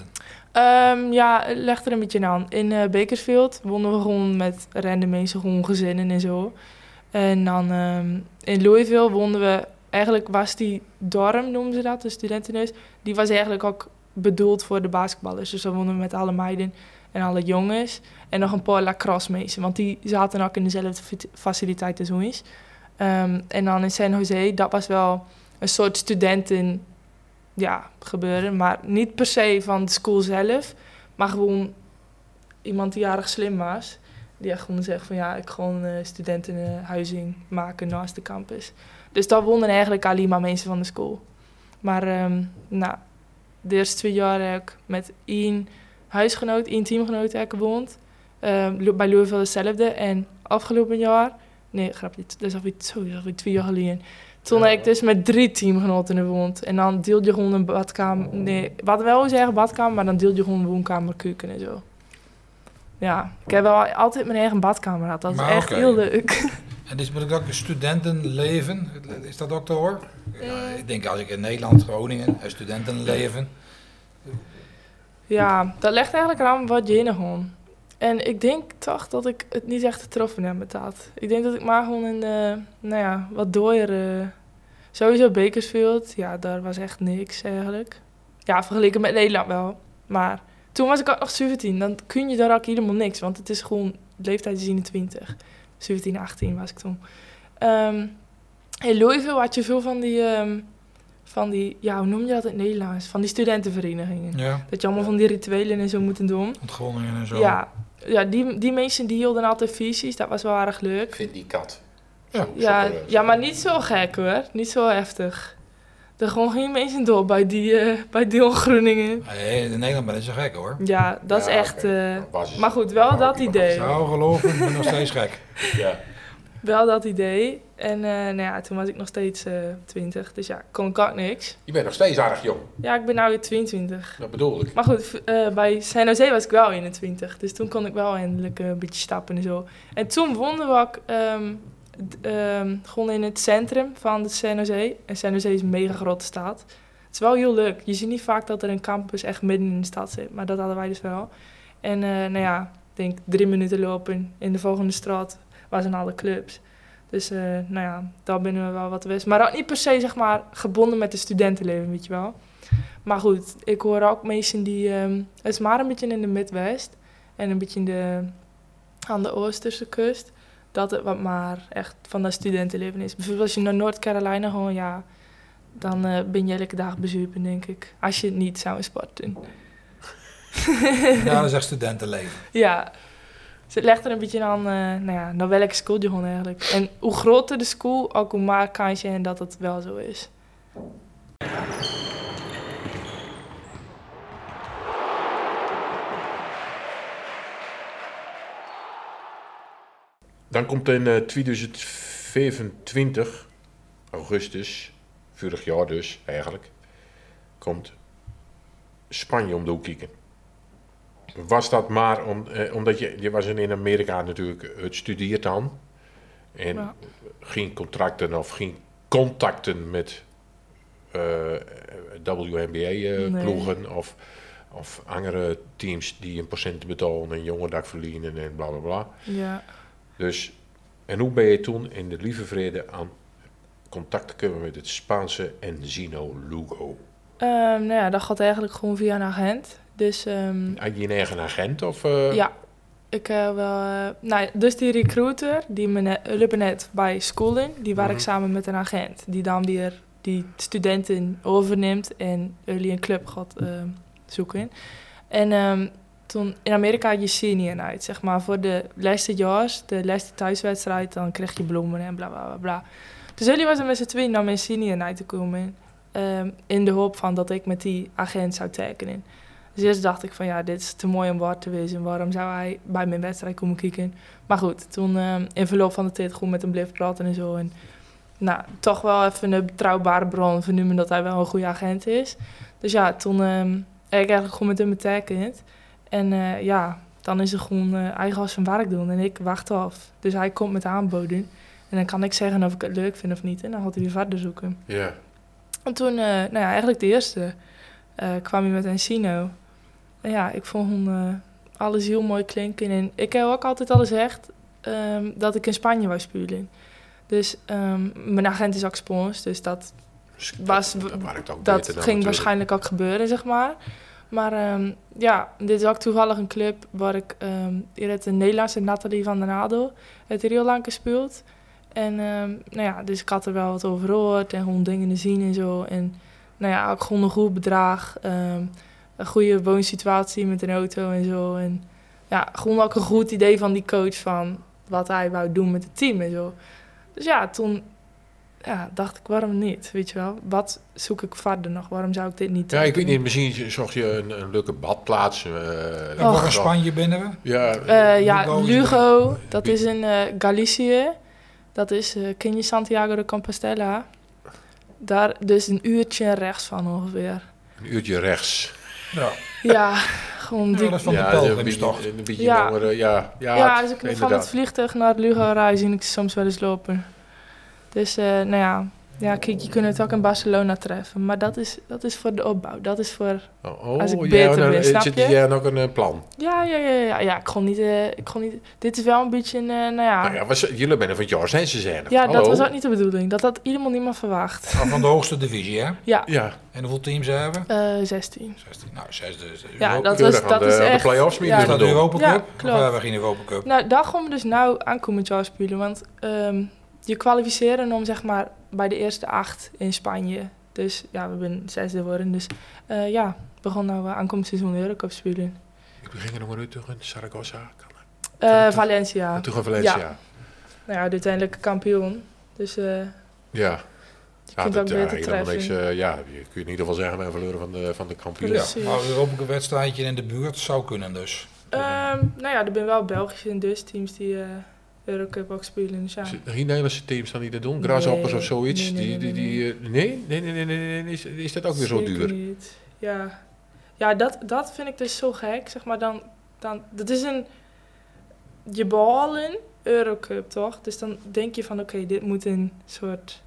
Het legt er een beetje aan. In Bakersfield woonden we gewoon met random mensen, gewoon gezinnen en zo. En dan in Louisville woonden we, eigenlijk was die dorm, noemen ze dat, de studentenhuis, die was eigenlijk ook bedoeld voor de basketballers. Dus dan woonden we met alle meiden en alle jongens. En nog een paar lacrosse mensen, want die zaten ook in dezelfde faciliteiten als ons. En dan in San Jose, dat was wel een soort studenten gebeuren. Maar niet per se van de school zelf, maar gewoon iemand die erg slim was. Die echt gewoon zegt van ik ga gewoon studentenhuizing maken naast de campus. Dus dat woonden eigenlijk alleen maar mensen van de school. Maar de eerste 2 jaar heb ik met 1 huisgenoot, 1 teamgenoot gewoond. Bij Louisville hetzelfde. En afgelopen jaar... Nee, grapje, dat is alweer 2 jaar geleden. Toen heb ik dus met 3 teamgenoten gewoond. En dan deelde je gewoon een badkamer... Nee, wat wel zeggen badkamer, maar dan deelde je gewoon een woonkamer, keuken en zo. Ja, ik heb wel altijd mijn eigen badkamer gehad. Dat is echt heel leuk. En dus moet ik ook een studentenleven, is dat ook te horen? Ik denk als ik in Nederland, Groningen, een studentenleven. Ja, dat legt eigenlijk aan wat je gewoon. En ik denk toch dat ik het niet echt getroffen heb met dat. Ik denk dat ik maar gewoon in wat dooiere... Sowieso Bakersfield, daar was echt niks eigenlijk. Ja, vergeleken met Nederland wel. Maar toen was ik ook nog 17, dan kun je daar ook helemaal niks. Want het is gewoon, de leeftijd is 21. 17, 18 was ik toen. In Louisville had je veel van die, hoe noem je dat in het Nederlands? Van die studentenverenigingen. Ja. Dat je allemaal van die rituelen en zo moeten doen. Ontgroeningen en zo. Ja, die mensen die hielden altijd visies. Dat was wel erg leuk. Vind die kat. Ja, maar niet zo gek hoor. Niet zo heftig. Er gewoon geen mensen door bij die ontgroeningen. Nee, in Nederland ben je zo gek hoor. Ja, dat is echt... maar goed, wel dat idee. Zou geloven, ik ben nog steeds gek. Ja. Wel dat idee. En toen was ik nog steeds 20. Dus kon ik ook niks. Je bent nog steeds aardig jong. Ja, ik ben nu weer 22. Dat bedoel ik. Maar goed, bij San Jose was ik wel 21. Dus toen kon ik wel eindelijk een beetje stappen en zo. En toen woonden we ook gewoon in het centrum van de San Jose. En San Jose is een mega grote stad. Het is wel heel leuk. Je ziet niet vaak dat er een campus echt midden in de stad zit. Maar dat hadden wij dus wel. En ik denk 3 minuten lopen in de volgende straat waren alle clubs. Dus daar binnen we wel wat wist. Maar ook niet per se, zeg maar, gebonden met het studentenleven, weet je wel. Maar goed, ik hoor ook mensen die... het is maar een beetje in de Midwest en een beetje aan de Oosterse kust, dat het wat maar echt van dat studentenleven is. Bijvoorbeeld als je naar North Carolina gewoon, dan ben je elke dag bezuipen, denk ik. Als je het niet zou sporten. Ja, dat is echt studentenleven. Ja. Dus het legt er een beetje aan, naar welke school je gewoon eigenlijk. En hoe groter de school, ook hoe meer kans je en dat het wel zo is. Dan komt in 2025, augustus, vorig jaar dus eigenlijk, komt Spanje om de hoek kijken. Was dat maar omdat je was in Amerika natuurlijk, het studeert dan. En geen contracten of geen contacten met WNBA-ploegen of andere teams die een procent betalen en jonge dak verliezen en bla bla bla. Ja. Dus, en hoe ben je toen in de lieve vrede aan contact gekomen met het Spaanse Enzino Lugo? Nou ja, dat gaat eigenlijk gewoon via een agent. Dus, Had je een eigen agent? Of, Ja, ik wel... dus die recruiter, die me net bij schooling, die werkt samen met een agent. Die dan weer die studenten overneemt en jullie een club gaat zoeken. En toen in Amerika had je senior night, zeg maar. Voor de laatste jaar, de laatste thuiswedstrijd, dan kreeg je bloemen en bla bla bla bla. Dus jullie was er met z'n tweeën naar mijn senior night te komen. In de hoop van dat ik met die agent zou tekenen. Dus eerst dacht ik van ja, dit is te mooi om waar te wezen. Waarom zou hij bij mijn wedstrijd komen kijken? Maar goed, toen in verloop van de tijd gewoon met hem bleef praten en zo. En nou, toch wel even een betrouwbare bron vernoemen dat hij wel een goede agent is. Dus ja, toen heb ik eigenlijk gewoon met hem getekend. En dan is er gewoon eigen zijn werk doen en ik wacht af. Dus hij komt met aanboden. En dan kan ik zeggen of ik het leuk vind of niet. En dan gaat hij weer verder zoeken. Ja. En toen, eigenlijk de eerste, kwam hij met een Sino. En ja, ik vond alles heel mooi klinken. En ik heb ook altijd al gezegd dat ik in Spanje wou spelen. Dus mijn agent is ook Spaans, dus dat ging waarschijnlijk ook gebeuren, zeg maar. Maar dit is ook toevallig een club waar ik... hier heeft een Nederlandse Nathalie van den Adel. heeft hier heel lang gespeeld. En dus ik had er wel wat over gehoord en gewoon dingen te zien en zo. En ook gewoon een goed bedrag. Een goede woonsituatie met een auto en zo. En ja, gewoon ook een goed idee van die coach van wat hij wou doen met het team en zo. Dus ja, toen dacht ik, waarom niet? Weet je wel, wat zoek ik verder nog? Waarom zou ik dit niet doen? Ja, ik weet niet, misschien zocht je een leuke badplaats. En waar in Spanje binnen we? Ja, Lugo, dat is in Galicië. Dat is, ken je Santiago de Compostela? Daar, dus een uurtje rechts van ongeveer. Een uurtje rechts. Ja, gewoon die... dat is van de pelgrimstocht. Een beetje langere, ja, als ik van het vliegtuig naar Lugo reis, zie ik soms wel eens lopen. Dus, kijk, je kunt het ook in Barcelona treffen. Maar dat is voor de opbouw. Dat is voor als ik beter ben, snap je? Zit jij nog een plan? Ja, ik kon niet... dit is wel een beetje jullie zijn van het jaar zijn ze zijn. Ja, hallo? Dat was ook niet de bedoeling. Dat had helemaal niemand verwacht. Van de hoogste divisie, hè? Ja. En hoeveel teams hebben? 16. Nou, 6 dus. Ja, dat is echt... De play-offs is dat de Europa Cup? Ja, klopt. Of hebben we geen Europa Cup? Nou, daar gaan we dus nou aankomend jaar spelen. Want je kwalificeren om zeg maar bij de eerste 8 in Spanje. Dus ja, we zijn 6e geworden. Dus we gaan nou aankomend seizoen de Eurocup spelen. Ik begin nog maar uit tegen Zaragoza. Valencia. Tegen Valencia. Ja. Nou ja, uiteindelijk kampioen. Dus ja. Je kunt ook beter treffen. Niks, je kunt in ieder geval zeggen, we hebben verloren van de kampioen. Ja, maar een Europa wedstrijdje in de buurt zou kunnen dus. Er zijn wel Belgische dus teams die Eurocup ook spelen. Dus ja. Geen Nederlandse teams dan die dat doen? Grasshoppers of zoiets? Nee? Is dat ook weer zo duur? Niet. Ja, dat vind ik dus zo gek. Zeg maar dan dat is je ballen Eurocup, toch? Dus dan denk je van oké, dit moet een soort...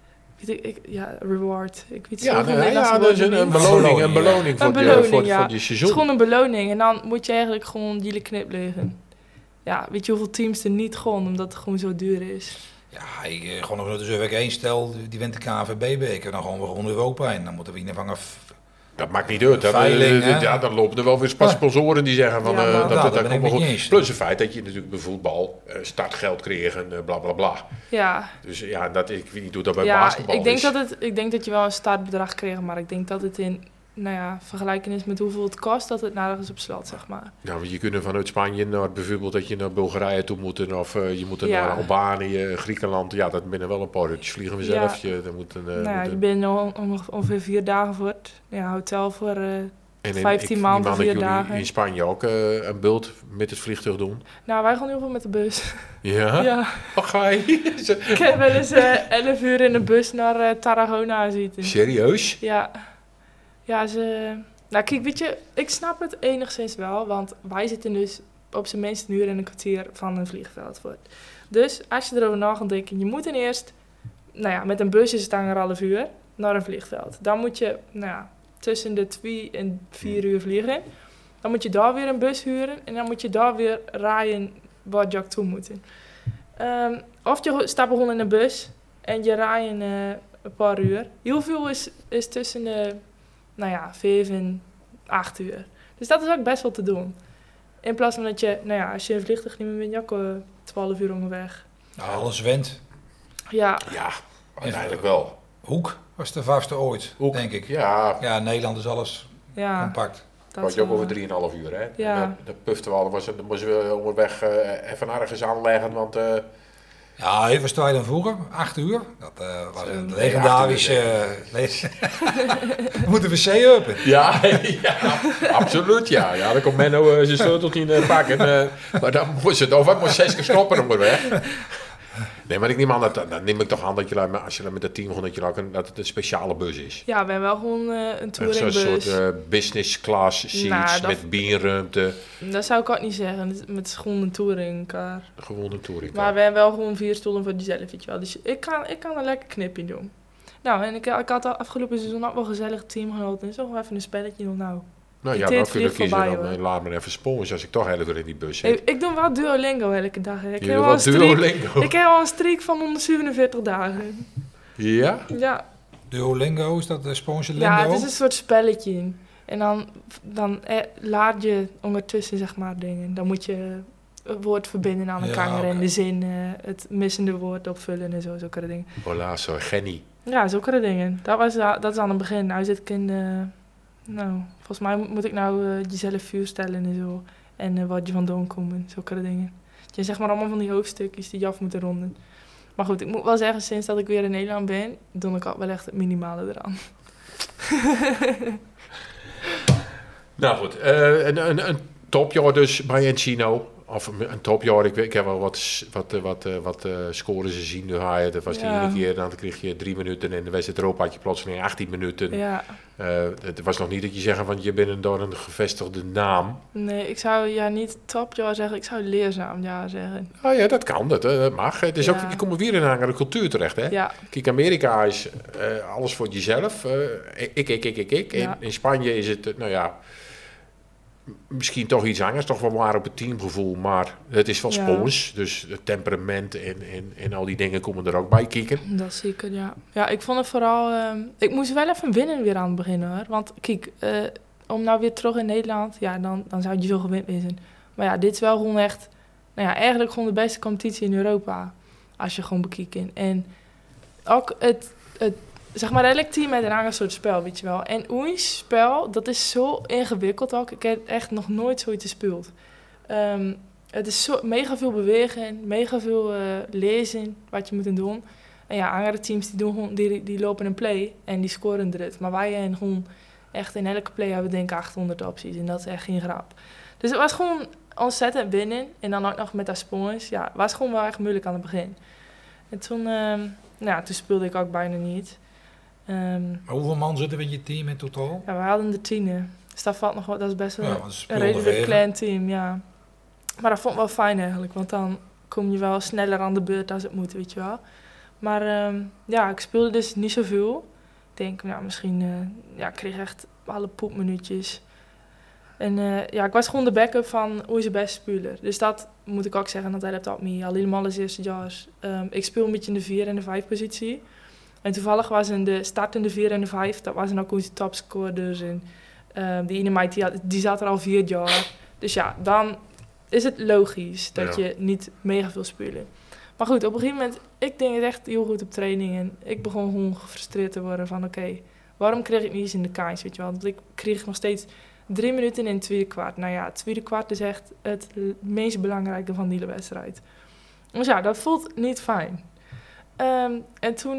reward. Ik weet dat is een beloning voor je seizoen. Het is gewoon een beloning. En dan moet je eigenlijk gewoon jullie knip liggen. Ja, weet je hoeveel teams er niet gewoon, omdat het gewoon zo duur is. Ja, gewoon nog de week 1 stel, die wint de KNVB-beker. Dan gaan we gewoon Europa in. Dan moeten we in vangen. Dat maakt niet uit. Dan lopen er wel weer sponsoren die zeggen van dat komt wel goed. Plus het feit dat je natuurlijk bij voetbal startgeld kreeg en bla bla bla. Ja. Dus ja, ik doe dat bij basketbal. Ik denk dat je wel een startbedrag kreeg, maar ik denk dat het in vergelijking is met hoeveel het kost, dat het nergens op slaat, zeg maar. Ja, want je kunt vanuit Spanje naar bijvoorbeeld dat je naar Bulgarije toe moet of je moet naar Albanië, Griekenland. Ja, dat binnen wel een paar uurtjes vliegen we zelf. Je bent ongeveer 4 dagen voor het hotel voor 15 maanden, 4 dagen. In Spanje ook een bult met het vliegtuig doen? Nou, wij gaan heel veel met de bus. Ja? Ja. Wat ga je? Ik heb wel eens 11 uur in de bus naar Tarragona zitten. Serieus? Ja. Ja, kijk, weet je, ik snap het enigszins wel, want wij zitten dus op zijn minst een uur en een kwartier van een vliegveld wordt. Dus als je erover na gaat denken, je moet eerst, met een bus is het 1,5 uur naar een vliegveld. Dan moet je, tussen de 2 en 4 uur vliegen. Dan moet je daar weer een bus huren en dan moet je daar weer rijden waar je ook toe moet. Of je stapt gewoon in een bus en je rijdt een paar uur. Heel veel is tussen de 5 en 8 uur. Dus dat is ook best wel te doen. In plaats van dat je, als je een vliegtuig neemt, ben je ook 12 uur onderweg. Nou, alles went. Ja. Ja, uiteindelijk wel. Hoek was de vastste ooit, Hoek, denk ik. Ja. Ja, in Nederland is alles compact. Dat was je ook over 3,5 uur, hè? Ja. Dat puften we al. Dan moesten we onderweg even ergens aanleggen, want... Ja, even strijden vroeger, 8 uur. Dat was een legendarische... We moeten wc open. Ja, absoluut, ja. Ja, dan komt Menno zijn sleuteltje in pakken. Maar dan moest het over, moest 6 keer stoppen onderweg. Nee, maar ik neem aan dan neem ik toch aan dat je als je met het team dat het een speciale bus is. Ja, we hebben wel gewoon een touringbus. Een soort business class seats met bierruimte. Dat zou ik ook niet zeggen. Met gewoon een touringcar. Gewoon een touringcar. Maar we hebben wel gewoon 4 stoelen voor jezelf, weet je wel. Dus ik kan een lekker knipje doen. Nou, en ik had de afgelopen seizoen ook wel gezellig teamgenoten. En zo gewoon even een spelletje doen. Nou ja, dan kunnen kiezen dan laat me even spons als ik toch heel weer in die bus zit. Ik doe wel Duolingo elke dag. Ik heb al een streak van 147 dagen. Ja? Ja. Duolingo, is dat de sponsorlingo? Ja, het is een soort spelletje. En dan laat je ondertussen zeg maar dingen. Dan moet je het woord verbinden aan elkaar en de zin, het missende woord opvullen en zo, zulke dingen. Voilà, zo genie. Ja, zulke dingen. Dat is aan het begin. Nou zit ik in volgens mij moet ik jezelf vuur stellen en zo. En wat je van doen komen, zulke dingen. Je zeg maar allemaal van die hoofdstukjes die je af moeten ronden. Maar goed, ik moet wel zeggen, sinds dat ik weer in Nederland ben, doe ik al wel echt het minimale eraan. Nou goed, een topjaar dus bij Encino. Of een topjaar, ik heb wel wat scores gezien. Dat was de ene keer, dan kreeg je 3 minuten en de wedstrijd erop had je plotseling 18 minuten. Ja. Het was nog niet dat je zegt van je bent door een gevestigde naam. Nee, ik zou niet topjaar zeggen, ik zou leerzaam jaar zeggen. Oh ja, dat kan, dat mag. Het is ook, je komt weer in een andere cultuur terecht, hè? Ja. Kijk, Amerika is alles voor jezelf. Ik. Ja. In Spanje is het, misschien toch iets anders, toch wel maar op het teamgevoel, maar het is wel spons, dus het temperament en al die dingen komen er ook bij kijken. Dat zeker, ja. Ja, ik vond het vooral, ik moest wel even winnen weer aan het begin hoor, want kijk, om nou weer terug in Nederland, ja, dan zou je zo gewend zijn. Maar ja, dit is wel gewoon echt, eigenlijk gewoon de beste competitie in Europa, als je gewoon bekijkt. En ook het zeg maar, elk team met een ander soort spel, weet je wel. En ons spel, dat is zo ingewikkeld ook. Ik heb echt nog nooit zoiets gespeeld. Het is zo mega veel bewegen, mega veel lezen wat je moet doen. En ja, andere teams die lopen een play en die scoren eruit. Maar wij gewoon echt in elke play hebben we denk ik 800 opties. En dat is echt geen grap. Dus het was gewoon ontzettend winnen. En dan ook nog met dat spons. Ja, het was gewoon wel echt moeilijk aan het begin. En toen, toen speelde ik ook bijna niet. Maar hoeveel man zitten we in je team in totaal? Ja, we hadden de 10. Dus dat valt nog wel, dat is best wel een redelijk klein team, ja. Maar dat vond ik wel fijn eigenlijk, want dan kom je wel sneller aan de beurt als het moet, weet je wel. Maar ik speelde dus niet zoveel. Ik denk, misschien, ik kreeg echt alle poepminuutjes. En ik was gewoon de backup van onze beste speler. Dus dat moet ik ook zeggen, dat helpt ook mee. Al helemaal als eerste jaar. Ik speel een beetje in de 4 en de 5 positie. En toevallig was in de start in de 4 en de 5, dat was ook onze topscorers. En die ene meid, die zat er al 4 jaar. Dus ja, dan is het logisch dat je niet mega veel speelt. Maar goed, op een gegeven moment, ik denk het echt heel goed op training. En ik begon gewoon gefrustreerd te worden van, oké, waarom kreeg ik niet eens in de kans, weet je wel? Want ik kreeg nog steeds 3 minuten in het tweede kwart. Nou ja, het tweede kwart is echt het meest belangrijke van die hele wedstrijd. Dus ja, dat voelt niet fijn. En toen,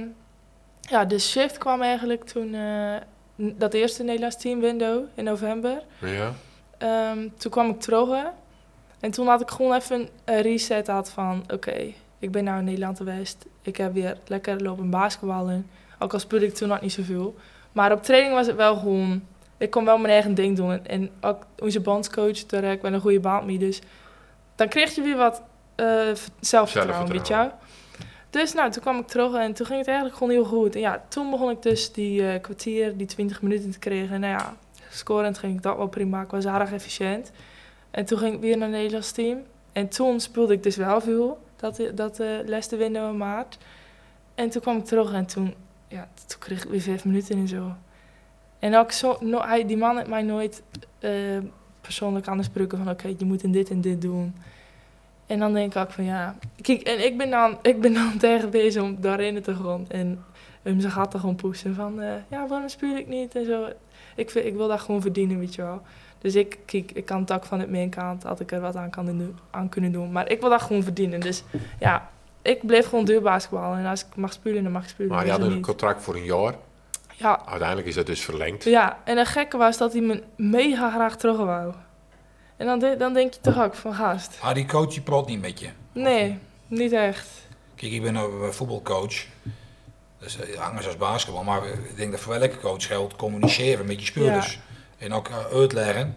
de shift kwam eigenlijk toen dat eerste Nederlands teamwindow in november. Ja. Toen kwam ik terug en toen had ik gewoon even een reset had van, oké, ik ben nou in Nederland geweest. Ik heb weer lekker lopen basketballen. Ook al speelde ik toen nog niet zoveel. Maar op training was het wel gewoon ik kon wel mijn eigen ding doen. En ook onze bondscoach, daar heb ik wel een goede band mee. Dus dan kreeg je weer wat zelfvertrouwen, weet je wel. Dus nou, toen kwam ik terug en toen ging het eigenlijk gewoon heel goed. En ja, toen begon ik dus die kwartier, die 20 minuten te krijgen. En nou ja, scorend ging ik dat wel prima. Ik was aardig efficiënt. En toen ging ik weer naar het Nederlands team. En toen speelde ik dus wel veel, dat les te winnen in maart. En toen kwam ik terug en toen kreeg ik weer 5 minuten en zo. En ook die man heeft mij nooit persoonlijk aangesproken van oké, je moet dit en dit doen. En dan denk ik ook van ja, kijk, en ik ben dan tegen bezig om daarin te gaan. En hem zijn gaten gewoon poetsen van waarom speel ik niet en zo. Ik wil dat gewoon verdienen, weet je wel. Dus ik kan het ook van het mijn kant, had ik er wat aan kunnen doen. Maar ik wil dat gewoon verdienen. Dus ja, ik bleef gewoon deurbasketballen. En als ik mag spelen, dan mag ik spelen. Maar je had een contract voor een jaar. Ja. Uiteindelijk is dat dus verlengd. Ja, en het gekke was dat hij me mega graag terug wou. En dan denk je toch ook van gast. Die coach die praat niet met je? Nee, niet echt. Kijk, ik ben een voetbalcoach. Dus anders als basketbal. Maar ik denk dat voor elke coach geldt communiceren met je spelers. Ja. En ook uitleggen.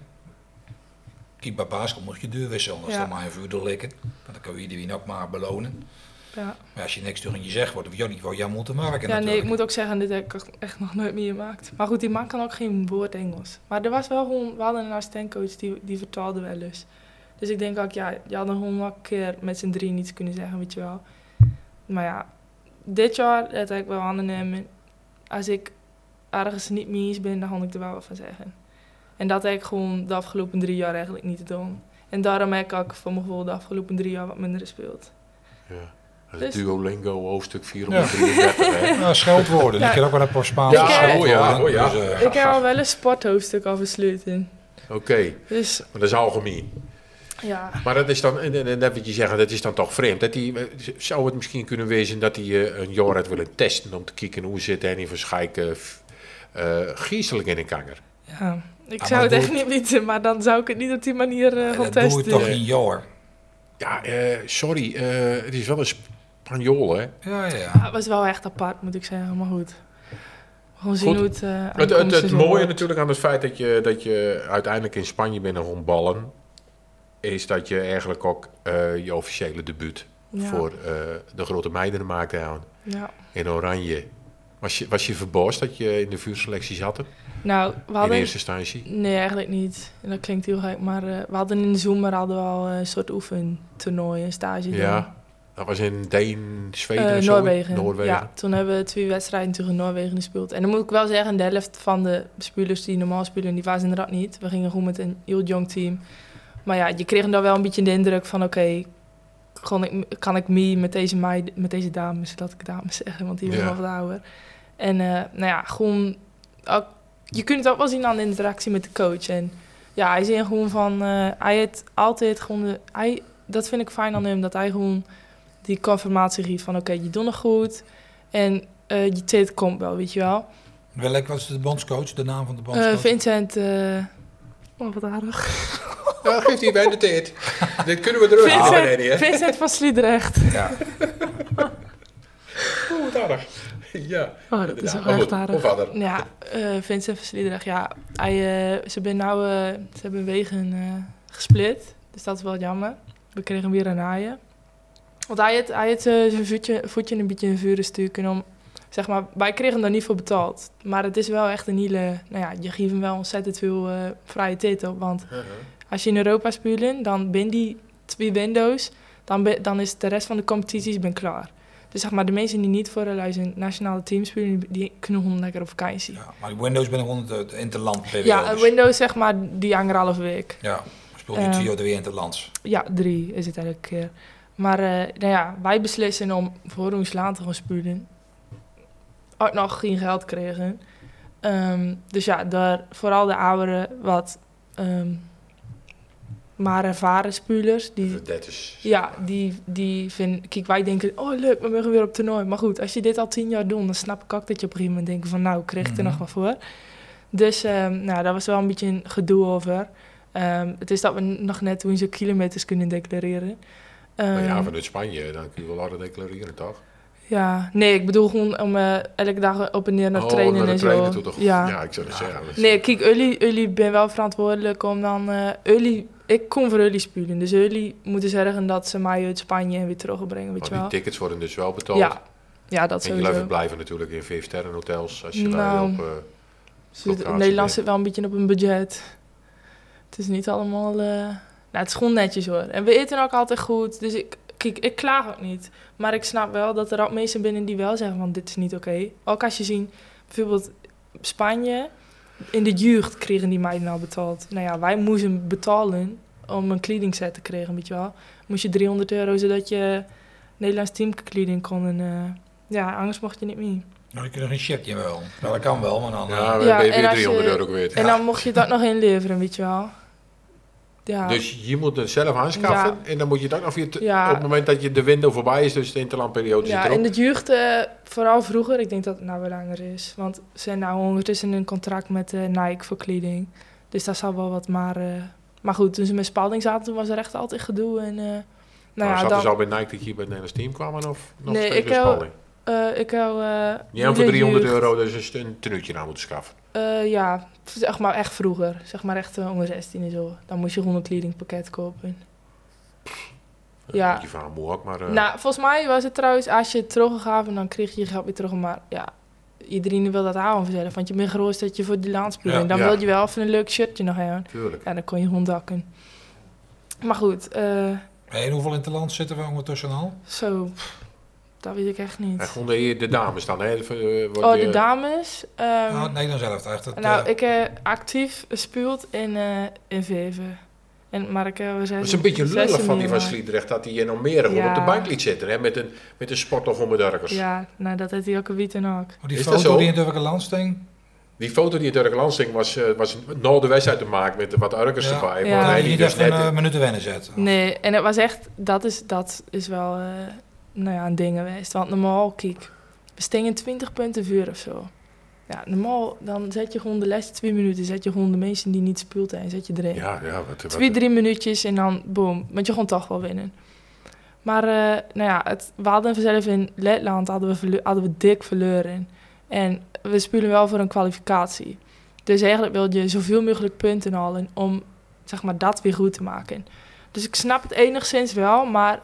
Kijk, bij basketbal moet je deur wisselen. Anders dan maar een vuur doorlikken. Dan kan je iedereen ook maar belonen. Ja. Maar als je niks tegen je zegt, wordt het niet voor jou moeten maken. Ja, natuurlijk. Nee, ik moet ook zeggen, dit heb ik echt nog nooit meegemaakt. Maar goed, die man kan ook geen woord Engels. Maar er was wel gewoon, we hadden een assistentcoach die vertaalde wel eens. Dus ik denk ook, je had gewoon wel een keer met z'n 3 iets kunnen zeggen, weet je wel. Maar ja, dit jaar heb ik wel aannemen. Als ik ergens niet mee eens ben, dan ga ik er wel wat van zeggen. En dat heb ik gewoon de afgelopen 3 jaar eigenlijk niet gedaan. En daarom heb ik ook voor mijn gevoel de afgelopen 3 jaar wat minder gespeeld. Ja. Het Duolingo hoofdstuk 433, hè? Ja, scheldwoorden. Ja. Ik heb ook wel een paar Spaanse scheldwoorden. Dus, ik heb al wel een sporthoofdstuk afgesloten. Oké, dus, maar dat is algemeen. Ja. Maar dat is dan, en dat wil je zeggen, dat is dan toch vreemd. Zou het misschien kunnen wezen dat hij een jaar had willen testen om te kijken hoe zit hij in verschijken geestelijk in een kanger? Ja, ik zou het echt niet weten, maar dan zou ik het niet op die manier gaan testen. Dat doe je toch in jaar? Ja, sorry, het is wel een Spanjool, hè? Ja. Het was wel echt apart, moet ik zeggen, maar goed. Gewoon zien hoe het het mooie natuurlijk aan het feit dat je uiteindelijk in Spanje bent gaan ballen, is dat je eigenlijk ook je officiële debuut voor de grote meiden maakte in Oranje. Was je verbaasd dat je in de vuurselectie zat? Nou, in eerste instantie? Nee, eigenlijk niet. En dat klinkt heel gek, maar we hadden in de zomer al een soort oefentoernooi, een stage. Ja, dat was in Zweden of Noorwegen. Ja, toen hebben we 2 wedstrijden tegen Noorwegen gespeeld. En dan moet ik wel zeggen, de helft van de spelers die normaal spelen, die was inderdaad niet. We gingen gewoon met een heel jong team. Maar ja, je kreeg dan wel een beetje de indruk van oké, kan ik mee met deze dames, laat ik dames zeggen, want die zijn nog wat ouder. En gewoon, ook, je kunt het ook wel zien aan de interactie met de coach. En ja, hij zei gewoon van, hij heeft altijd gewoon, dat vind ik fijn aan hem, dat hij gewoon die confirmatie geeft van oké, je doet het goed en je tijd komt wel, weet je wel. Welk was de bondscoach, de naam van de bondscoach? Vincent, wat aardig. Ja, geeft hij bij de tijd. Dit kunnen we eruit halen. Vincent van Sliedrecht. Ja. Wat aardig. Ja. Oh, dat is wel echt aardig. Ja, Vincent van Sliedrecht, ja. Ze hebben wegen gesplit. Dus dat is wel jammer. We kregen weer een haaien. Want hij had zijn voetje een beetje in vuren stukken om... Zeg maar, wij kregen daar niet voor betaald. Maar het is wel echt een hele... Nou ja, je geeft hem wel ontzettend veel vrije tijd op. Want als je in Europa speelt, dan ben die 2 windows... Dan is de rest van de competities klaar. Dus zeg maar, de mensen die niet voor een nationale team spelen... die kunnen gewoon lekker op vakantie. Ja, maar die windows ben gewoon het interlandperiode. Ja, windows zeg maar, die hangen 1,5 week. Ja, speelt je 2 of 3 interlands. Ja, 3 is het elke keer. Maar wij beslissen om voor ons land te gaan spelen... ook nog geen geld kregen. Dus ja, vooral de ouderen wat maar ervaren spelers. Die vinden... Kijk, wij denken, oh leuk, we mogen weer op toernooi. Maar goed, als je dit al 10 jaar doet, dan snap ik ook dat je op een gegeven moment denkt van... nou, ik kreeg ik er nog wat voor. Dus daar was wel een beetje een gedoe over. Het is dat we nog net hoeveel kilometers kunnen declareren. Maar ja, vanuit Spanje, dan kun je wel harder declareren, toch? Ja, nee, ik bedoel gewoon om elke dag op en neer naar trainen en zo. Toe, toch? Ja, ik zou het zeggen. Nee, kijk, jullie ben wel verantwoordelijk om dan... ik kom voor jullie spelen, dus jullie moeten zorgen dat ze mij uit Spanje en weer terugbrengen, weet je wel. Die tickets worden dus wel betaald. Ja, dat sowieso. En je blijft blijven natuurlijk in 5-sterren hotels als je daar op... Nederland zit wel een beetje op een budget. Het is niet allemaal... het is gewoon netjes hoor. En we eten ook altijd goed, dus ik klaag ook niet. Maar ik snap wel dat er ook mensen binnen die wel zeggen van dit is niet oké. Ook als je ziet, bijvoorbeeld Spanje, in de jeugd kregen die meiden al betaald. Nou ja, wij moesten betalen om een kledingset te krijgen, weet je wel. Moest je €300 zodat je Nederlands teamkleding kon. En anders mocht je niet meer. Nou, je kunt nog een shirtje wel. Nou, dat kan wel, maar dan... Ja, dan ben je weer €300 kwijt. En dan mocht je dat nog inleveren, weet je wel. Ja. Dus je moet het zelf aanschaffen en dan moet je dat nog weer op het moment dat je de window voorbij is, dus de interlandperiode zit erop. Ja, in de jeugd, vooral vroeger, ik denk dat het nou wel langer is. Want ze zijn nou ondertussen een contract met Nike voor kleding. Dus dat zal wel wat maar goed, toen ze met Spalding zaten, toen was er echt altijd gedoe. En, zaten ze al bij Nike dat je bij het Nederlands team kwamen of nog nee, steeds bij Spalding? Je hebt voor €300 dus een tenuutje aan moeten schaffen. Zeg maar echt vroeger. Zeg maar echt onder 16 en zo. Dan moest je gewoon een kledingpakket kopen. Ja. Je van moe ook, maar... volgens mij was het trouwens, als je het teruggaf en dan kreeg je je geld weer terug. Maar ja, iedereen wil dat houden vanzelf. Want je bent groot dat je voor die laan speelt. En dan wil je wel even een leuk shirtje nog hebben. Tuurlijk. Ja, dan kon je gewoon dakken. Maar goed. En hoeveel in het land zitten we ondertussen al? Zo... Dat weet ik echt niet. En gewoon de dames dan, hè? De dames? Nee, dan zelf echt. Ik heb actief gespeeld in Veven. Maar ik heb het is een beetje lullig van die van Sliedrecht dat hij in Almere gewoon op de bank liet zitten, hè? Met een sportdag om de durkers. Ja, dat heeft hij ook een wiet en ook. Die foto die in Durke Landsting? Die foto die in Durke Landsting was na de wedstrijd te maken met wat urkers erbij. Ja, die dus net een minuut wennen zetten. Nee, en het was echt, dat is wel... een ding geweest. Want normaal, kijk, we stingen 20 punten vuur of zo. Ja, normaal, dan zet je gewoon de laatste 2 minuten, zet je gewoon de mensen die niet speelden en zet je erin. Ja, 2-3 minuutjes en dan, boom, want je gewoon toch wel winnen. Maar, we hadden zelf in Letland, hadden we dik verloren. En we spelen wel voor een kwalificatie. Dus eigenlijk wil je zoveel mogelijk punten halen om, zeg maar, dat weer goed te maken. Dus ik snap het enigszins wel, maar,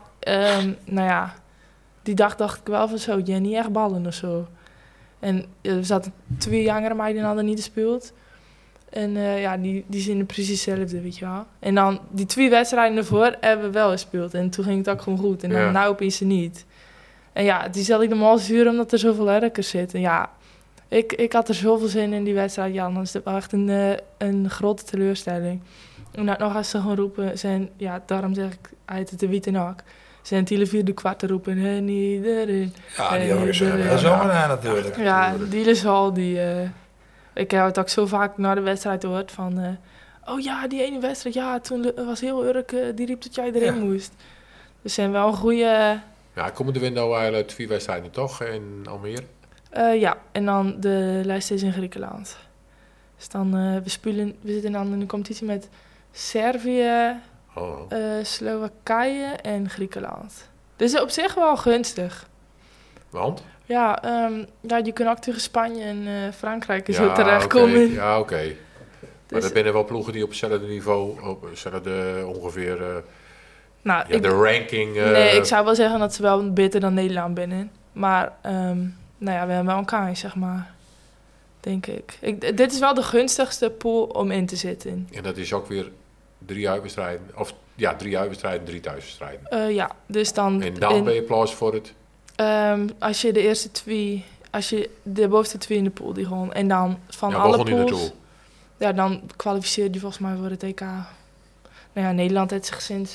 die dag dacht ik wel van zo, jij niet echt ballen of zo. En er zaten 2 jongere meiden hadden niet gespeeld. En die zijn precies hetzelfde, weet je wel. En dan die 2 wedstrijden ervoor hebben we wel gespeeld. En toen ging het ook gewoon goed. En dan nou opeens niet. En die zal ik normaal zuur omdat er zoveel erkers zitten. Ja, ik had er zoveel zin in die wedstrijd. Ja, dan is het wel echt een grote teleurstelling. En dat nog als ze gaan roepen zijn, daarom zeg ik uit het de Wietenak. Zijn televisie kwart te roepen en iedereen. Ja, die hebben ze zomaar natuurlijk. Ja, die is al die. Ik heb het ook zo vaak na de wedstrijd gehoord van. Die ene wedstrijd, toen was heel Urk, die riep dat jij erin moest. Dus zijn wel een goede. Ja, komen de window eigenlijk 2 wedstrijden toch in Almere? En dan de lijst is in Griekenland. Dus dan we zitten dan in de competitie met Servië. Slowakije en Griekenland. Dus op zich wel gunstig. Want? Ja, je kunt ook tegen Spanje en Frankrijk zo terechtkomen. Okay. Ja, oké. Maar dat binnen wel ploegen die op hetzelfde niveau, ongeveer... de ranking... Nee, ik zou wel zeggen dat ze wel beter dan Nederland binnen. Maar we hebben wel een kans, zeg maar. Denk ik. Dit is wel de gunstigste pool om in te zitten. En dat is ook weer 3 uitwedstrijden. 3 uitwedstrijden, 3 thuiswedstrijden. Dus dan... En dan ben je plaats voor het? Als je de eerste 2... Als je de bovenste 2 in de pool die gewoon... En dan van alle pools... Ja, dan kwalificeer je volgens mij voor het EK. Nederland heeft zich sinds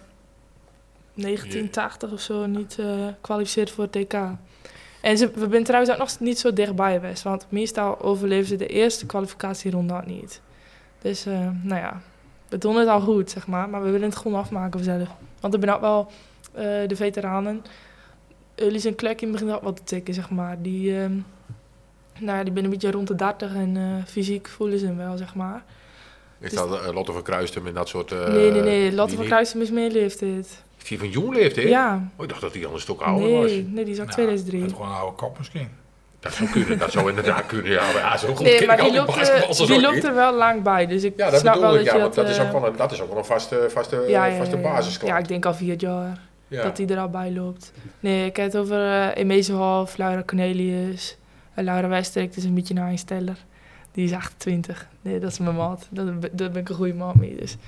1980 of zo niet kwalificeerd voor het EK. En we zijn trouwens ook nog niet zo dichtbij geweest. Want meestal overleven ze de eerste kwalificatieronde ook niet. Dus, we doen het al goed, zeg maar we willen het gewoon afmaken vanzelf. Want er zijn ook wel de veteranen. Ulis en Klekkie beginnen ook wat te tikken, zeg maar. Die ben een beetje rond de 30 en fysiek voelen ze hem wel, zeg maar. Is dat Lotte van Kruistum en dat soort... Nee. Lotte van Kruistum is meer leeftijd. Is die van jong leeftijd? Ja. Oh, ik dacht dat hij anders ook ouder was. Nee, die is ook 2003. Hij had gewoon een oude kop misschien. Dat zou kunnen, dat zou inderdaad kunnen. Ja, maar zo goed Nee, maar die loopt er wel lang bij. Dus ik dat snap bedoel wel ik, dat je want dat is ook wel een vaste basisklant. Ja, ik denk al 4 jaar dat hij er al bij loopt. Nee, ik heb het over Emezenhof, Laura Cornelius, Laura Westerik, dus een beetje een aansteller. Die is 28. Nee, dat is mijn maat. Daar ben ik een goede maat mee. Dus.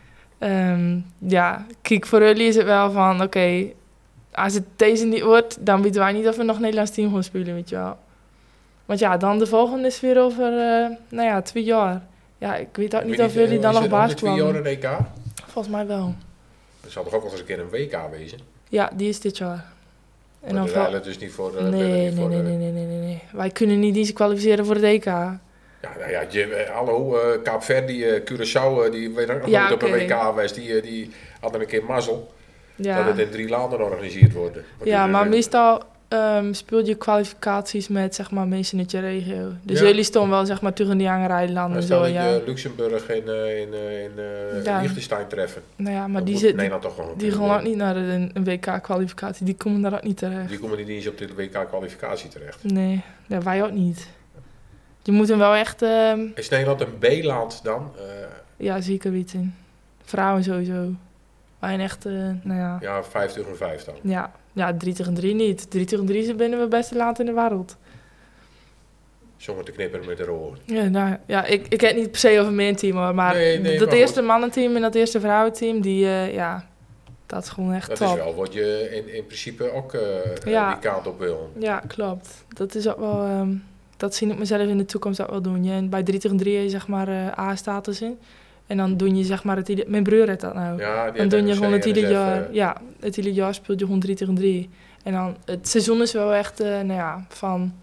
Kijk, voor jullie is het wel van, oké, als het deze niet wordt, dan weten wij niet of we nog Nederlands team gaan spelen, weet je wel. Want ja, dan de volgende is weer over, 2 jaar. Ja, ik weet ook niet of jullie dan nog baas kwamen. 2 jaar een WK? Volgens mij wel. Er zal toch ook wel eens een keer een WK wezen? Ja, die is dit jaar. En dan wel dus niet voor... Nee. Wij kunnen niet eens kwalificeren voor het EK. Hallo, Kaapverdi, Curaçao, die weet ook nog niet op een WK geweest. Die hadden een keer mazzel dat het in 3 landen georganiseerd wordt. Ja, maar meestal speel je kwalificaties met, zeg maar, mensen uit je regio. Dus jullie stonden wel, zeg maar, tegen die Eiland en zo. Ja, Luxemburg in Liechtenstein treffen. Nou ja, maar die gaan ook niet naar een WK-kwalificatie. Die komen daar ook niet terecht. Die komen niet eens op de WK-kwalificatie terecht. Nee, wij ook niet. Je moet hem wel echt... Is Nederland een B-land dan? Ja, zeker weten. Vrouwen sowieso. Wij echt, Ja, 5 tegen 5 dan. Ja, 3 tegen 3 niet. 3 tegen 3 zijn binnen we beste land in de wereld. Zonder te knipperen met de oren. Ja, ik heb niet per se over mijn team, maar dat eerste mannenteam en dat eerste vrouwenteam, dat is gewoon echt top. Dat is wel wat je in principe ook die kant op wil. Ja, klopt. Dat is ook wel... dat zie ik mezelf in de toekomst ook wel doen. En bij 3 tegen 3 heb je, zeg maar, A-status in. En dan doe je, zeg maar, mijn broer heeft dat nou. Ja, dan doe je gewoon het ieder jaar... Ja, het ieder jaar speelt je gewoon 3 tegen 3. En dan, het seizoen is wel echt, van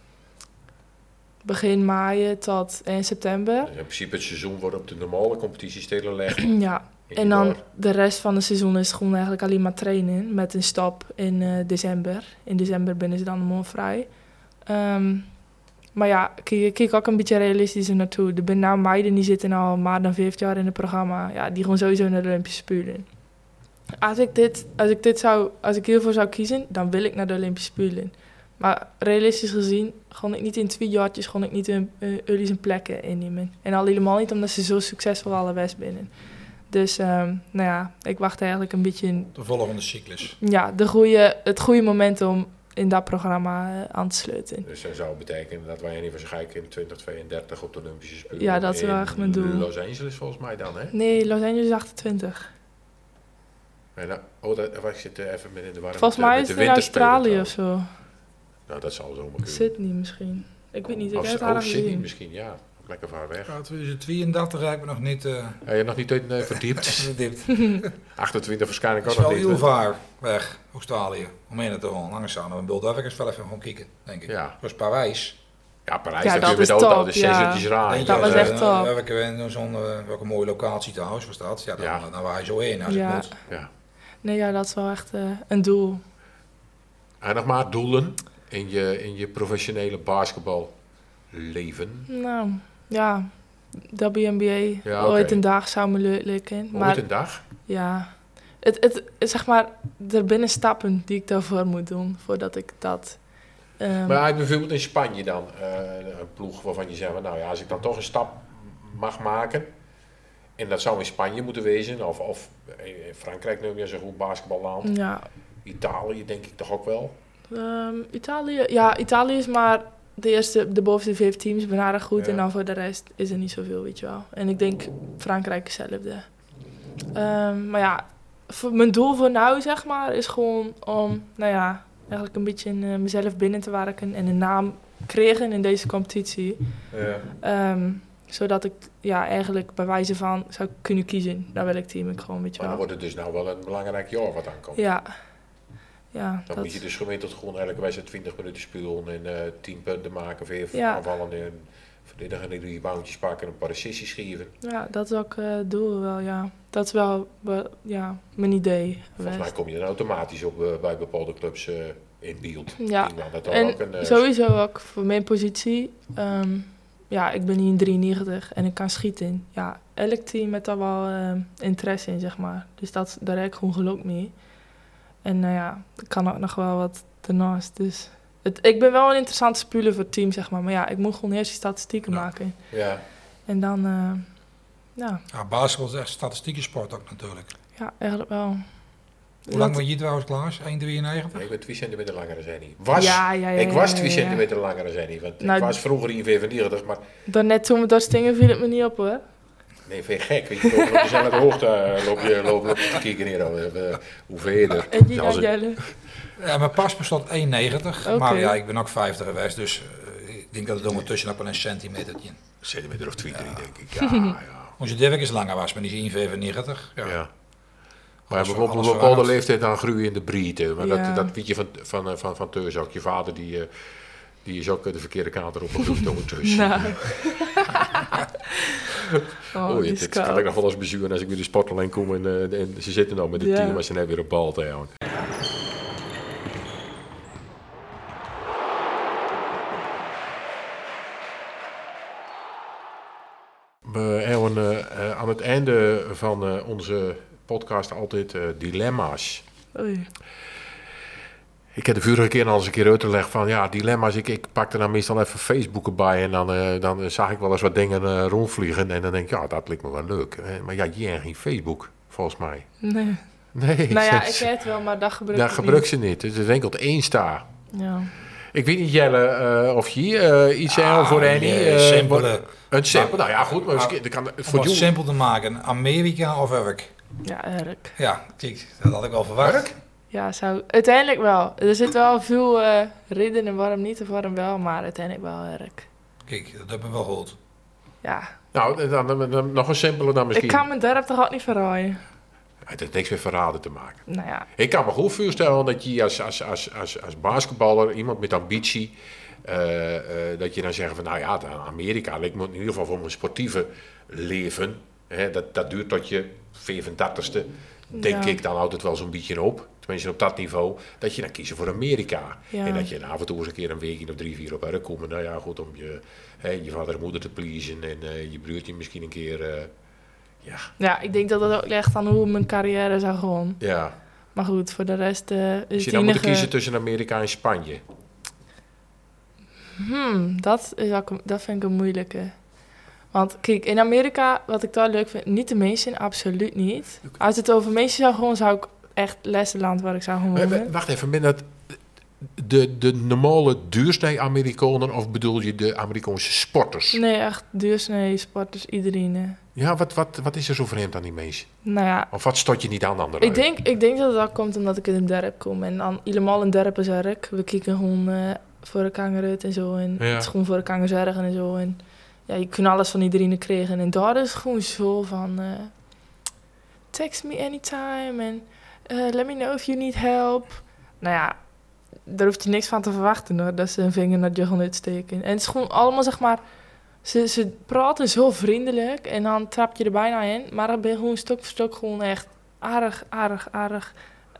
begin maart tot 1 september. Dus in principe het seizoen wordt op de normale competitiestelen leggen. Ja, en dan de rest van het seizoen is gewoon eigenlijk alleen maar trainen. Met een stap in december. In december ben ze dan helemaal vrij. Maar ja, kijk ook een beetje realistisch naartoe. Er zijn nou meiden die zitten al meer dan 5 jaar in het programma. Ja, die gaan sowieso naar de Olympische Spelen. Als ik hiervoor zou kiezen, dan wil ik naar de Olympische Spelen. Maar realistisch gezien, gewoon ik niet in 2 jaartjes, gewoon ik niet jullie zijn plekken innemen. En al helemaal niet omdat ze zo succesvol alle West binnen. Dus ik wacht eigenlijk een beetje in... De volgende cyclus. Ja, het goede moment om in dat programma aan te sluiten. Dus dat zou betekenen dat wij waarschijnlijk in 2032 op de Olympische Spelen... Ja, dat is wel echt mijn doel. Los Angeles volgens mij dan, hè? Nee, Los Angeles is 28. Ik zit even in de war. Volgens mij is het in Australië of zo. Nou, dat zal zo maar kunnen. Sydney misschien. Ik weet niet, ik heb het haar gezien. Sydney misschien, ja. Lekker ver weg. Ja, 2032 heb ik nog niet... Heb je nog niet verdiept? 28 waarschijnlijk ook nog niet. Het is wel heel ver weg, Australië. Om in het te gaan. Langs aan een beeld even gaan kijken, denk ik. Ja. Dat is Parijs. Ja, Parijs, dat kun je met de auto, de 6 uurtjes rijden. Dat was echt top. Heb ik zo'n welke mooie locatie trouwens was dat. Ja, dan waar je zo heen als het moet. Ja. Nee, ja, dat is wel echt een doel. En nog maar doelen in je professionele basketballeven? Nou, ja, WNBA. Ja, ooit een dag zou me lukken. Ooit een dag? Ja. Het zeg maar, er binnen stappen die ik daarvoor moet doen, voordat ik dat... Maar bijvoorbeeld in Spanje dan, een ploeg waarvan je zegt, nou ja, als ik dan toch een stap mag maken, en dat zou in Spanje moeten wezen, of in Frankrijk nu weer zo'n goed basketballand. Ja. Italië denk ik toch ook wel? Italië is maar de bovenste 5 teams benaderen goed en dan voor de rest is er niet zoveel, weet je wel. En ik denk Frankrijk hetzelfde. Maar ja, mijn doel voor nu, zeg maar, is gewoon om, eigenlijk een beetje in mezelf binnen te werken en een naam krijgen in deze competitie. Ja. Zodat ik eigenlijk bij wijze van zou kunnen kiezen naar welk team ik gewoon, weet je wel. Maar dan wordt het dus nou wel een belangrijk jaar wat aankomt. Ja. Dan moet je dus gemiddeld gewoon elke wedstrijd 20 minuten spelen en 10 punten maken, 5 aanvallen en verdedigen en 3 reboundjes pakken en een paar sessies geven. Ja, dat is ook het doel wel, ja. Dat is wel mijn idee. Volgens mij kom je dan automatisch op bij bepaalde clubs in beeld. Ja, en sowieso ook voor mijn positie ja, ik ben hier in 93 en ik kan schieten. Ja, elk team heeft daar wel interesse in, zeg maar. Dus daar heb ik gewoon geluk mee. En nou ja, ik kan ook nog wel wat ernaast. Dus ik ben wel een interessante speler voor het team, zeg maar. Maar ja, ik moet gewoon eerst die statistieken maken. Ja. En dan, ja. Ja, basketbal is echt statistieke sport ook natuurlijk. Ja, eigenlijk wel. Hoe lang ben je trouwens, Klaas? 1,93? Ik ben 2 centimeter langer dan Jenny. Ik was 2 centimeter langer dan Jenny. Want ik was vroeger in 95, maar... Daarnet toen we daar stingen viel het me niet op, hoor. Nee, vind je gek. Weet je, op dezelfde hoogte loop je te kijken hier al. Hoe verder. En Jelle? Ja, mijn pas bestond 1,90. Okay. Maar ja, ik ben ook 50 geweest, dus ik denk dat het ondertussen ook wel een centimetertje. Een centimeter of 2, 3, denk ik. Ja. Onze Dirk is langer was, maar die is 1,95. Ja. Maar bijvoorbeeld op een bepaalde leeftijd dan groei je in de breedte. Maar dat weet je van Teus ook. Je vader die is ook de verkeerde kant erop gegroeid ondertussen. Nou. Het kan ik nog wel eens bezuren als ik weer de sport alleen kom en ze zitten nou met het team, maar ze hebben weer een bal te houden. We hebben aan het einde van onze podcast altijd dilemma's. Oei. Ik heb de vorige keer al eens een keer uitgelegd van ja, dilemma's. Ik pakte dan meestal even Facebook erbij en dan zag ik wel eens wat dingen rondvliegen. En dan denk ik, ja, dat lijkt me wel leuk. Maar ja, je hebt geen Facebook, volgens mij. Nee. Nee. Nou ja, ik weet het wel, maar dat gebruik ze niet. Het is enkel één sta. Ja. Ik weet niet, Jelle, of je iets hebt voor Annie. Simpele. Een simpel, nou ja, goed. Maar kan het voor om het simpel te maken, Amerika of Urk? Ja, Urk. Ja, kijk, dat had ik wel verwacht. Ja, uiteindelijk wel. Er zit wel veel redenen en waarom niet of waarom wel, maar uiteindelijk wel Urk. Kijk, dat heb ik wel gehoord. Ja. Nou, dan nog een simpele dan misschien. Ik kan mijn dorp toch ook niet verraaien. Het heeft niks met verraden te maken. Nou ja. Ik kan me goed voorstellen dat je als basketballer, iemand met ambitie, dat je dan zegt van nou ja, Amerika lijkt me in ieder geval voor mijn sportieve leven. Hè, dat duurt tot je 35ste, denk ik dan altijd wel zo'n beetje op. Tenminste op dat niveau, dat je dan kiezen voor Amerika. Ja. En dat je af en toe eens een keer een weekje of 3-4 op werk komt. Nou ja, goed, om je vader en moeder te pleasen en je broertje misschien een keer... Ja, ik denk dat dat ook ligt aan hoe mijn carrière zou gaan. Ja. Maar goed, voor de rest is je dan moet kiezen tussen Amerika en Spanje? Dat vind ik een moeilijke. Want kijk, in Amerika, wat ik daar leuk vind, niet de mensen, absoluut niet. Als het over mensen zou gaan, zou ik echt Lesterland waar ik zou gaan wonen. Wacht even, ben dat de normale duursnee Amerikanen of bedoel je de Amerikaanse sporters? Nee, echt duursnee sporters, iedereen. Ja, wat is er zo vreemd aan die mensen? Nou ja. Of wat stot je niet aan anderen? Ik denk dat dat komt omdat ik in een dorp kom. En dan helemaal een dorp is werk. We kijken gewoon voor de kangeruit en zo. En het is gewoon voor de kangerzorgen en zo. En ja, je kunt alles van iedereen krijgen. En daar is gewoon zo van... text me anytime. En let me know if you need help. Nou ja, daar hoeft je niks van te verwachten hoor. Dat ze een vinger naar je gaan uitsteken. En het is gewoon allemaal zeg maar... Ze praten zo vriendelijk en dan trap je er bijna in. Maar dan ben je gewoon stuk voor stuk gewoon echt aardig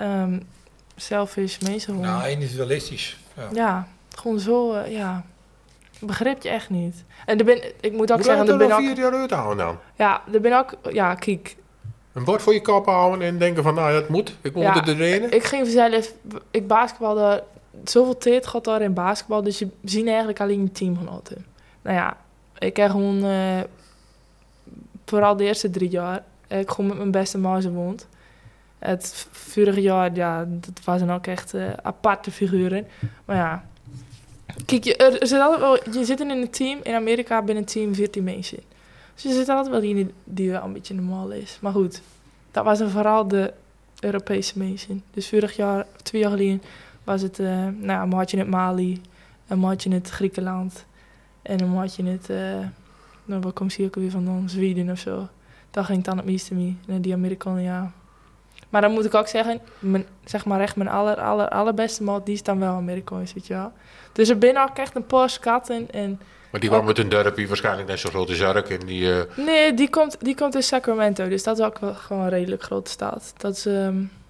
selfish mensen. Gewoon. Nou, individualistisch. Ja, gewoon zo, begrip je echt niet. En ik moet ook zeggen... Hoe ben je er 4 jaar uit houden dan? Ja, er ben ook... Ja, kijk. Een bord voor je kop houden en denken van, nou, dat moet. Ik moet het erin. Ik ging zelf... Ik basketbalde... Zoveel tijd gaat daar in basketbal, dus je ziet eigenlijk alleen je teamgenoten. Nou ja, ik heb gewoon... vooral de eerste 3 jaar... Ik gewoon met mijn beste maat gewoond. Het vorige jaar, ja, dat waren ook echt aparte figuren. Maar ja... Kijk, je zit in een team... In Amerika binnen een team 14 mensen. Dus je zit altijd wel iemand die wel een beetje normaal is. Maar goed, dat was dan vooral de Europese mensen. Dus 2 jaar geleden was het... een maatje in het Mali, een maatje in het Griekenland... en een maatje in het... waar komt ze ook weer vandaan? Zweden of zo. Daar ging het dan het meeste mee. En die Amerikanen, ja... Maar dan moet ik ook zeggen, mijn allerbeste maat, die is dan wel Amerikaans, weet je wel. Dus er binnen ook echt een paar schatten en... Maar die kwam met een dorpje waarschijnlijk net zo groot als Urk en die... Nee, die komt in Sacramento, dus dat is ook wel gewoon een redelijk grote stad. Dat is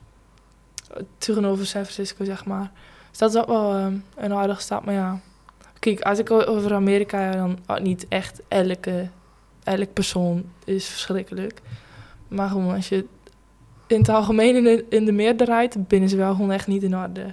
tegenover San Francisco, zeg maar. Dus dat is ook wel een aardige stad, maar ja... Kijk, als ik over Amerika, dan niet echt elk persoon is verschrikkelijk. Maar gewoon als je in het algemeen in de meerderheid, binnen ze wel gewoon echt niet in orde.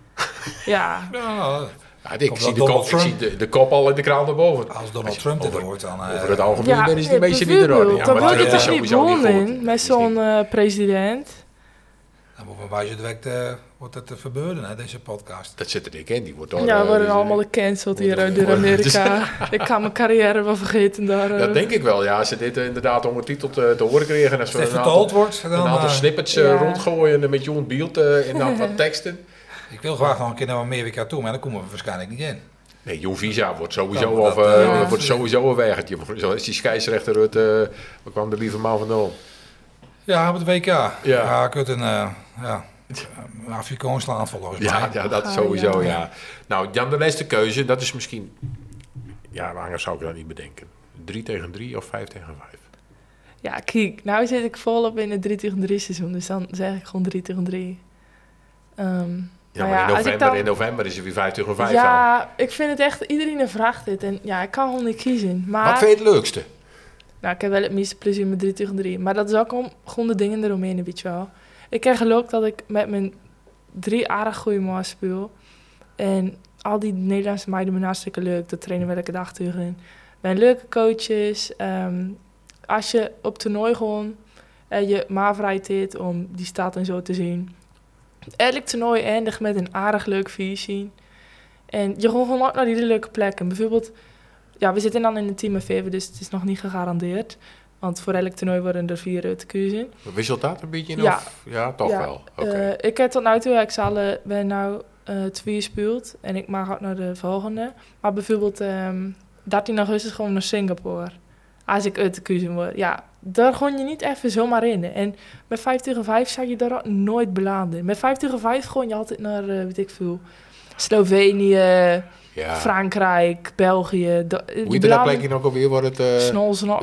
Ja. Ik zie de kop al in de kraan naar boven. Als Donald Trump dit wordt, dan... Over het algemeen is die mensen niet in orde. Ja, dan word je toch niet wonen met zo'n president? Dan wordt het te verbeurden, hè, deze podcast. Dat zit er dik in. Die wordt we worden allemaal gecanceld hier uit Amerika. Ik ga mijn carrière wel vergeten daar. Dat denk ik wel, ja. Als ze dit inderdaad ondertiteld te horen kregen. Als het vertaald wordt, dan... Een aantal snippets rondgooien met Jon Bielt in een aantal teksten. Ik wil graag nog een keer naar Amerika toe, maar daar komen we waarschijnlijk niet in. Nee, Jong Visa wordt sowieso, wordt sowieso een weggetje. Zo is die scheidsrechter uit... waar kwam de lieve man vandaan? Ja, op het WK. Ja, ik had een Afrikaans slaan volgens mij. Ja, dat sowieso, ja. Nou, Jan, de laatste keuze, dat is misschien... Ja, langer zou ik dat niet bedenken. 3-3 of 5-5? Ja, kijk, nou zit ik volop in het 3-3 seizoen, dus dan zeg ik gewoon 3-3. Maar in november is het weer 5-5. Ja, dan. Ik vind het echt... Iedereen vraagt dit. En ja, ik kan gewoon niet kiezen. Maar, wat vind je het leukste? Nou, ik heb wel het meeste plezier met 3-3. Maar dat is ook gewoon de dingen eromheen, weet je wel. Ik krijg geluk dat ik met mijn 3 aardig goede maas speel. En al die Nederlandse meiden me hartstikke leuk. Dat trainen we elke dag tegen. Mijn leuke coaches. Als je op toernooi gewoon je ma vrijt dit om die stad en zo te zien... Elk toernooi eindigt met een aardig leuk visie. En je gewoon ook naar die leuke plekken. Bijvoorbeeld, ja, we zitten dan in een team F7, dus het is nog niet gegarandeerd. Want voor elk toernooi worden er 4 uit te kiezen. Wisselt dat een beetje? Ja. Ja, toch wel. Okay. Ik heb tot nu toe, ik ben nou 2 gespeeld en ik mag ook naar de volgende. Maar bijvoorbeeld 13 augustus gewoon naar Singapore. Als ik uit te kiezen word. Ja, daar gewoon je niet even zomaar in. En met 5-5 zou je daar ook nooit belanden. Met 5-5 gewoon je altijd naar, weet ik veel, Slovenië, Frankrijk, België. Hoe je dat plekje nog alweer wordt het... Snolzok.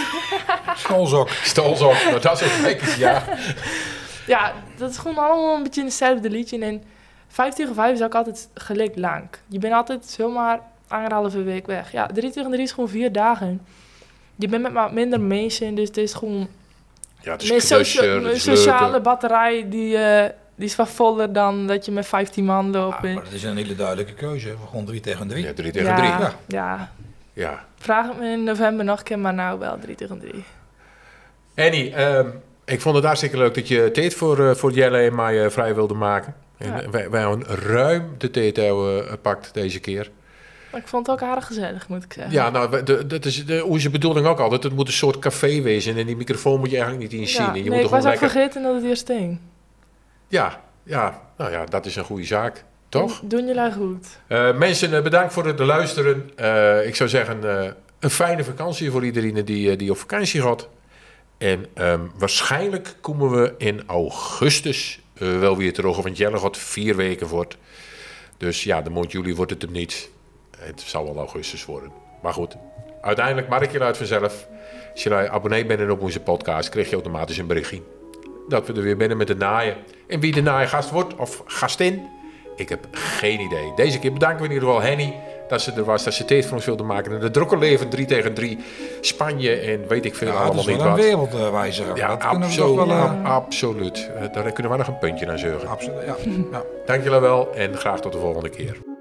Stolzok, dat is ook lekker, ja. Ja, dat is gewoon allemaal een beetje hetzelfde liedje. En 5-5 is ook altijd gelijk lang. Je bent altijd zomaar 1,5 week weg. Ja, 3-3 is gewoon 4 dagen. Je bent met wat minder mensen, dus het is gewoon... Ja, het is een sociale batterij die is wat voller dan dat je met 15 man loopt. Maar dat is een hele duidelijke keuze. Gewoon 3 tegen 3. Ja, 3 tegen 3. Ja. Vraag het me in november nog een keer, maar nou wel 3 tegen 3. Annie, ik vond het hartstikke leuk dat je tijd voor Jelle en mij vrij wilde maken. Ja. En wij hebben ruim de tijd gepakt deze keer. Maar ik vond het ook aardig gezellig, moet ik zeggen. Ja, nou, dat is onze bedoeling ook altijd. Het moet een soort café wezen en die microfoon moet je eigenlijk niet inzien. Ja, ik was ook vergeten dat het hier sting. Ja, nou ja, dat is een goede zaak, toch? Doen jullie goed. Mensen, bedankt voor het luisteren. Ik zou zeggen, een fijne vakantie voor iedereen die op vakantie gaat. En waarschijnlijk komen we in augustus wel weer terug, want Jelle gaat 4 weken voort. Dus ja, de maand juli wordt het hem niet. Het zal wel augustus worden. Maar goed, uiteindelijk maak je het vanzelf. Als je abonnee bent op onze podcast, krijg je automatisch een berichtje dat we er weer binnen met de naaien. En wie de naaiengast wordt of gastin, ik heb geen idee. Deze keer bedanken we in ieder geval Henny dat ze er was, dat ze tijd voor ons wilde maken. En de drukke leven 3 tegen 3, Spanje en weet ik veel allemaal niet wat. Dat is wel een wereldwijzer. Ja, absoluut. Daar kunnen we nog een puntje aan zeuren. Absoluut, ja. Dank jullie wel en graag tot de volgende keer.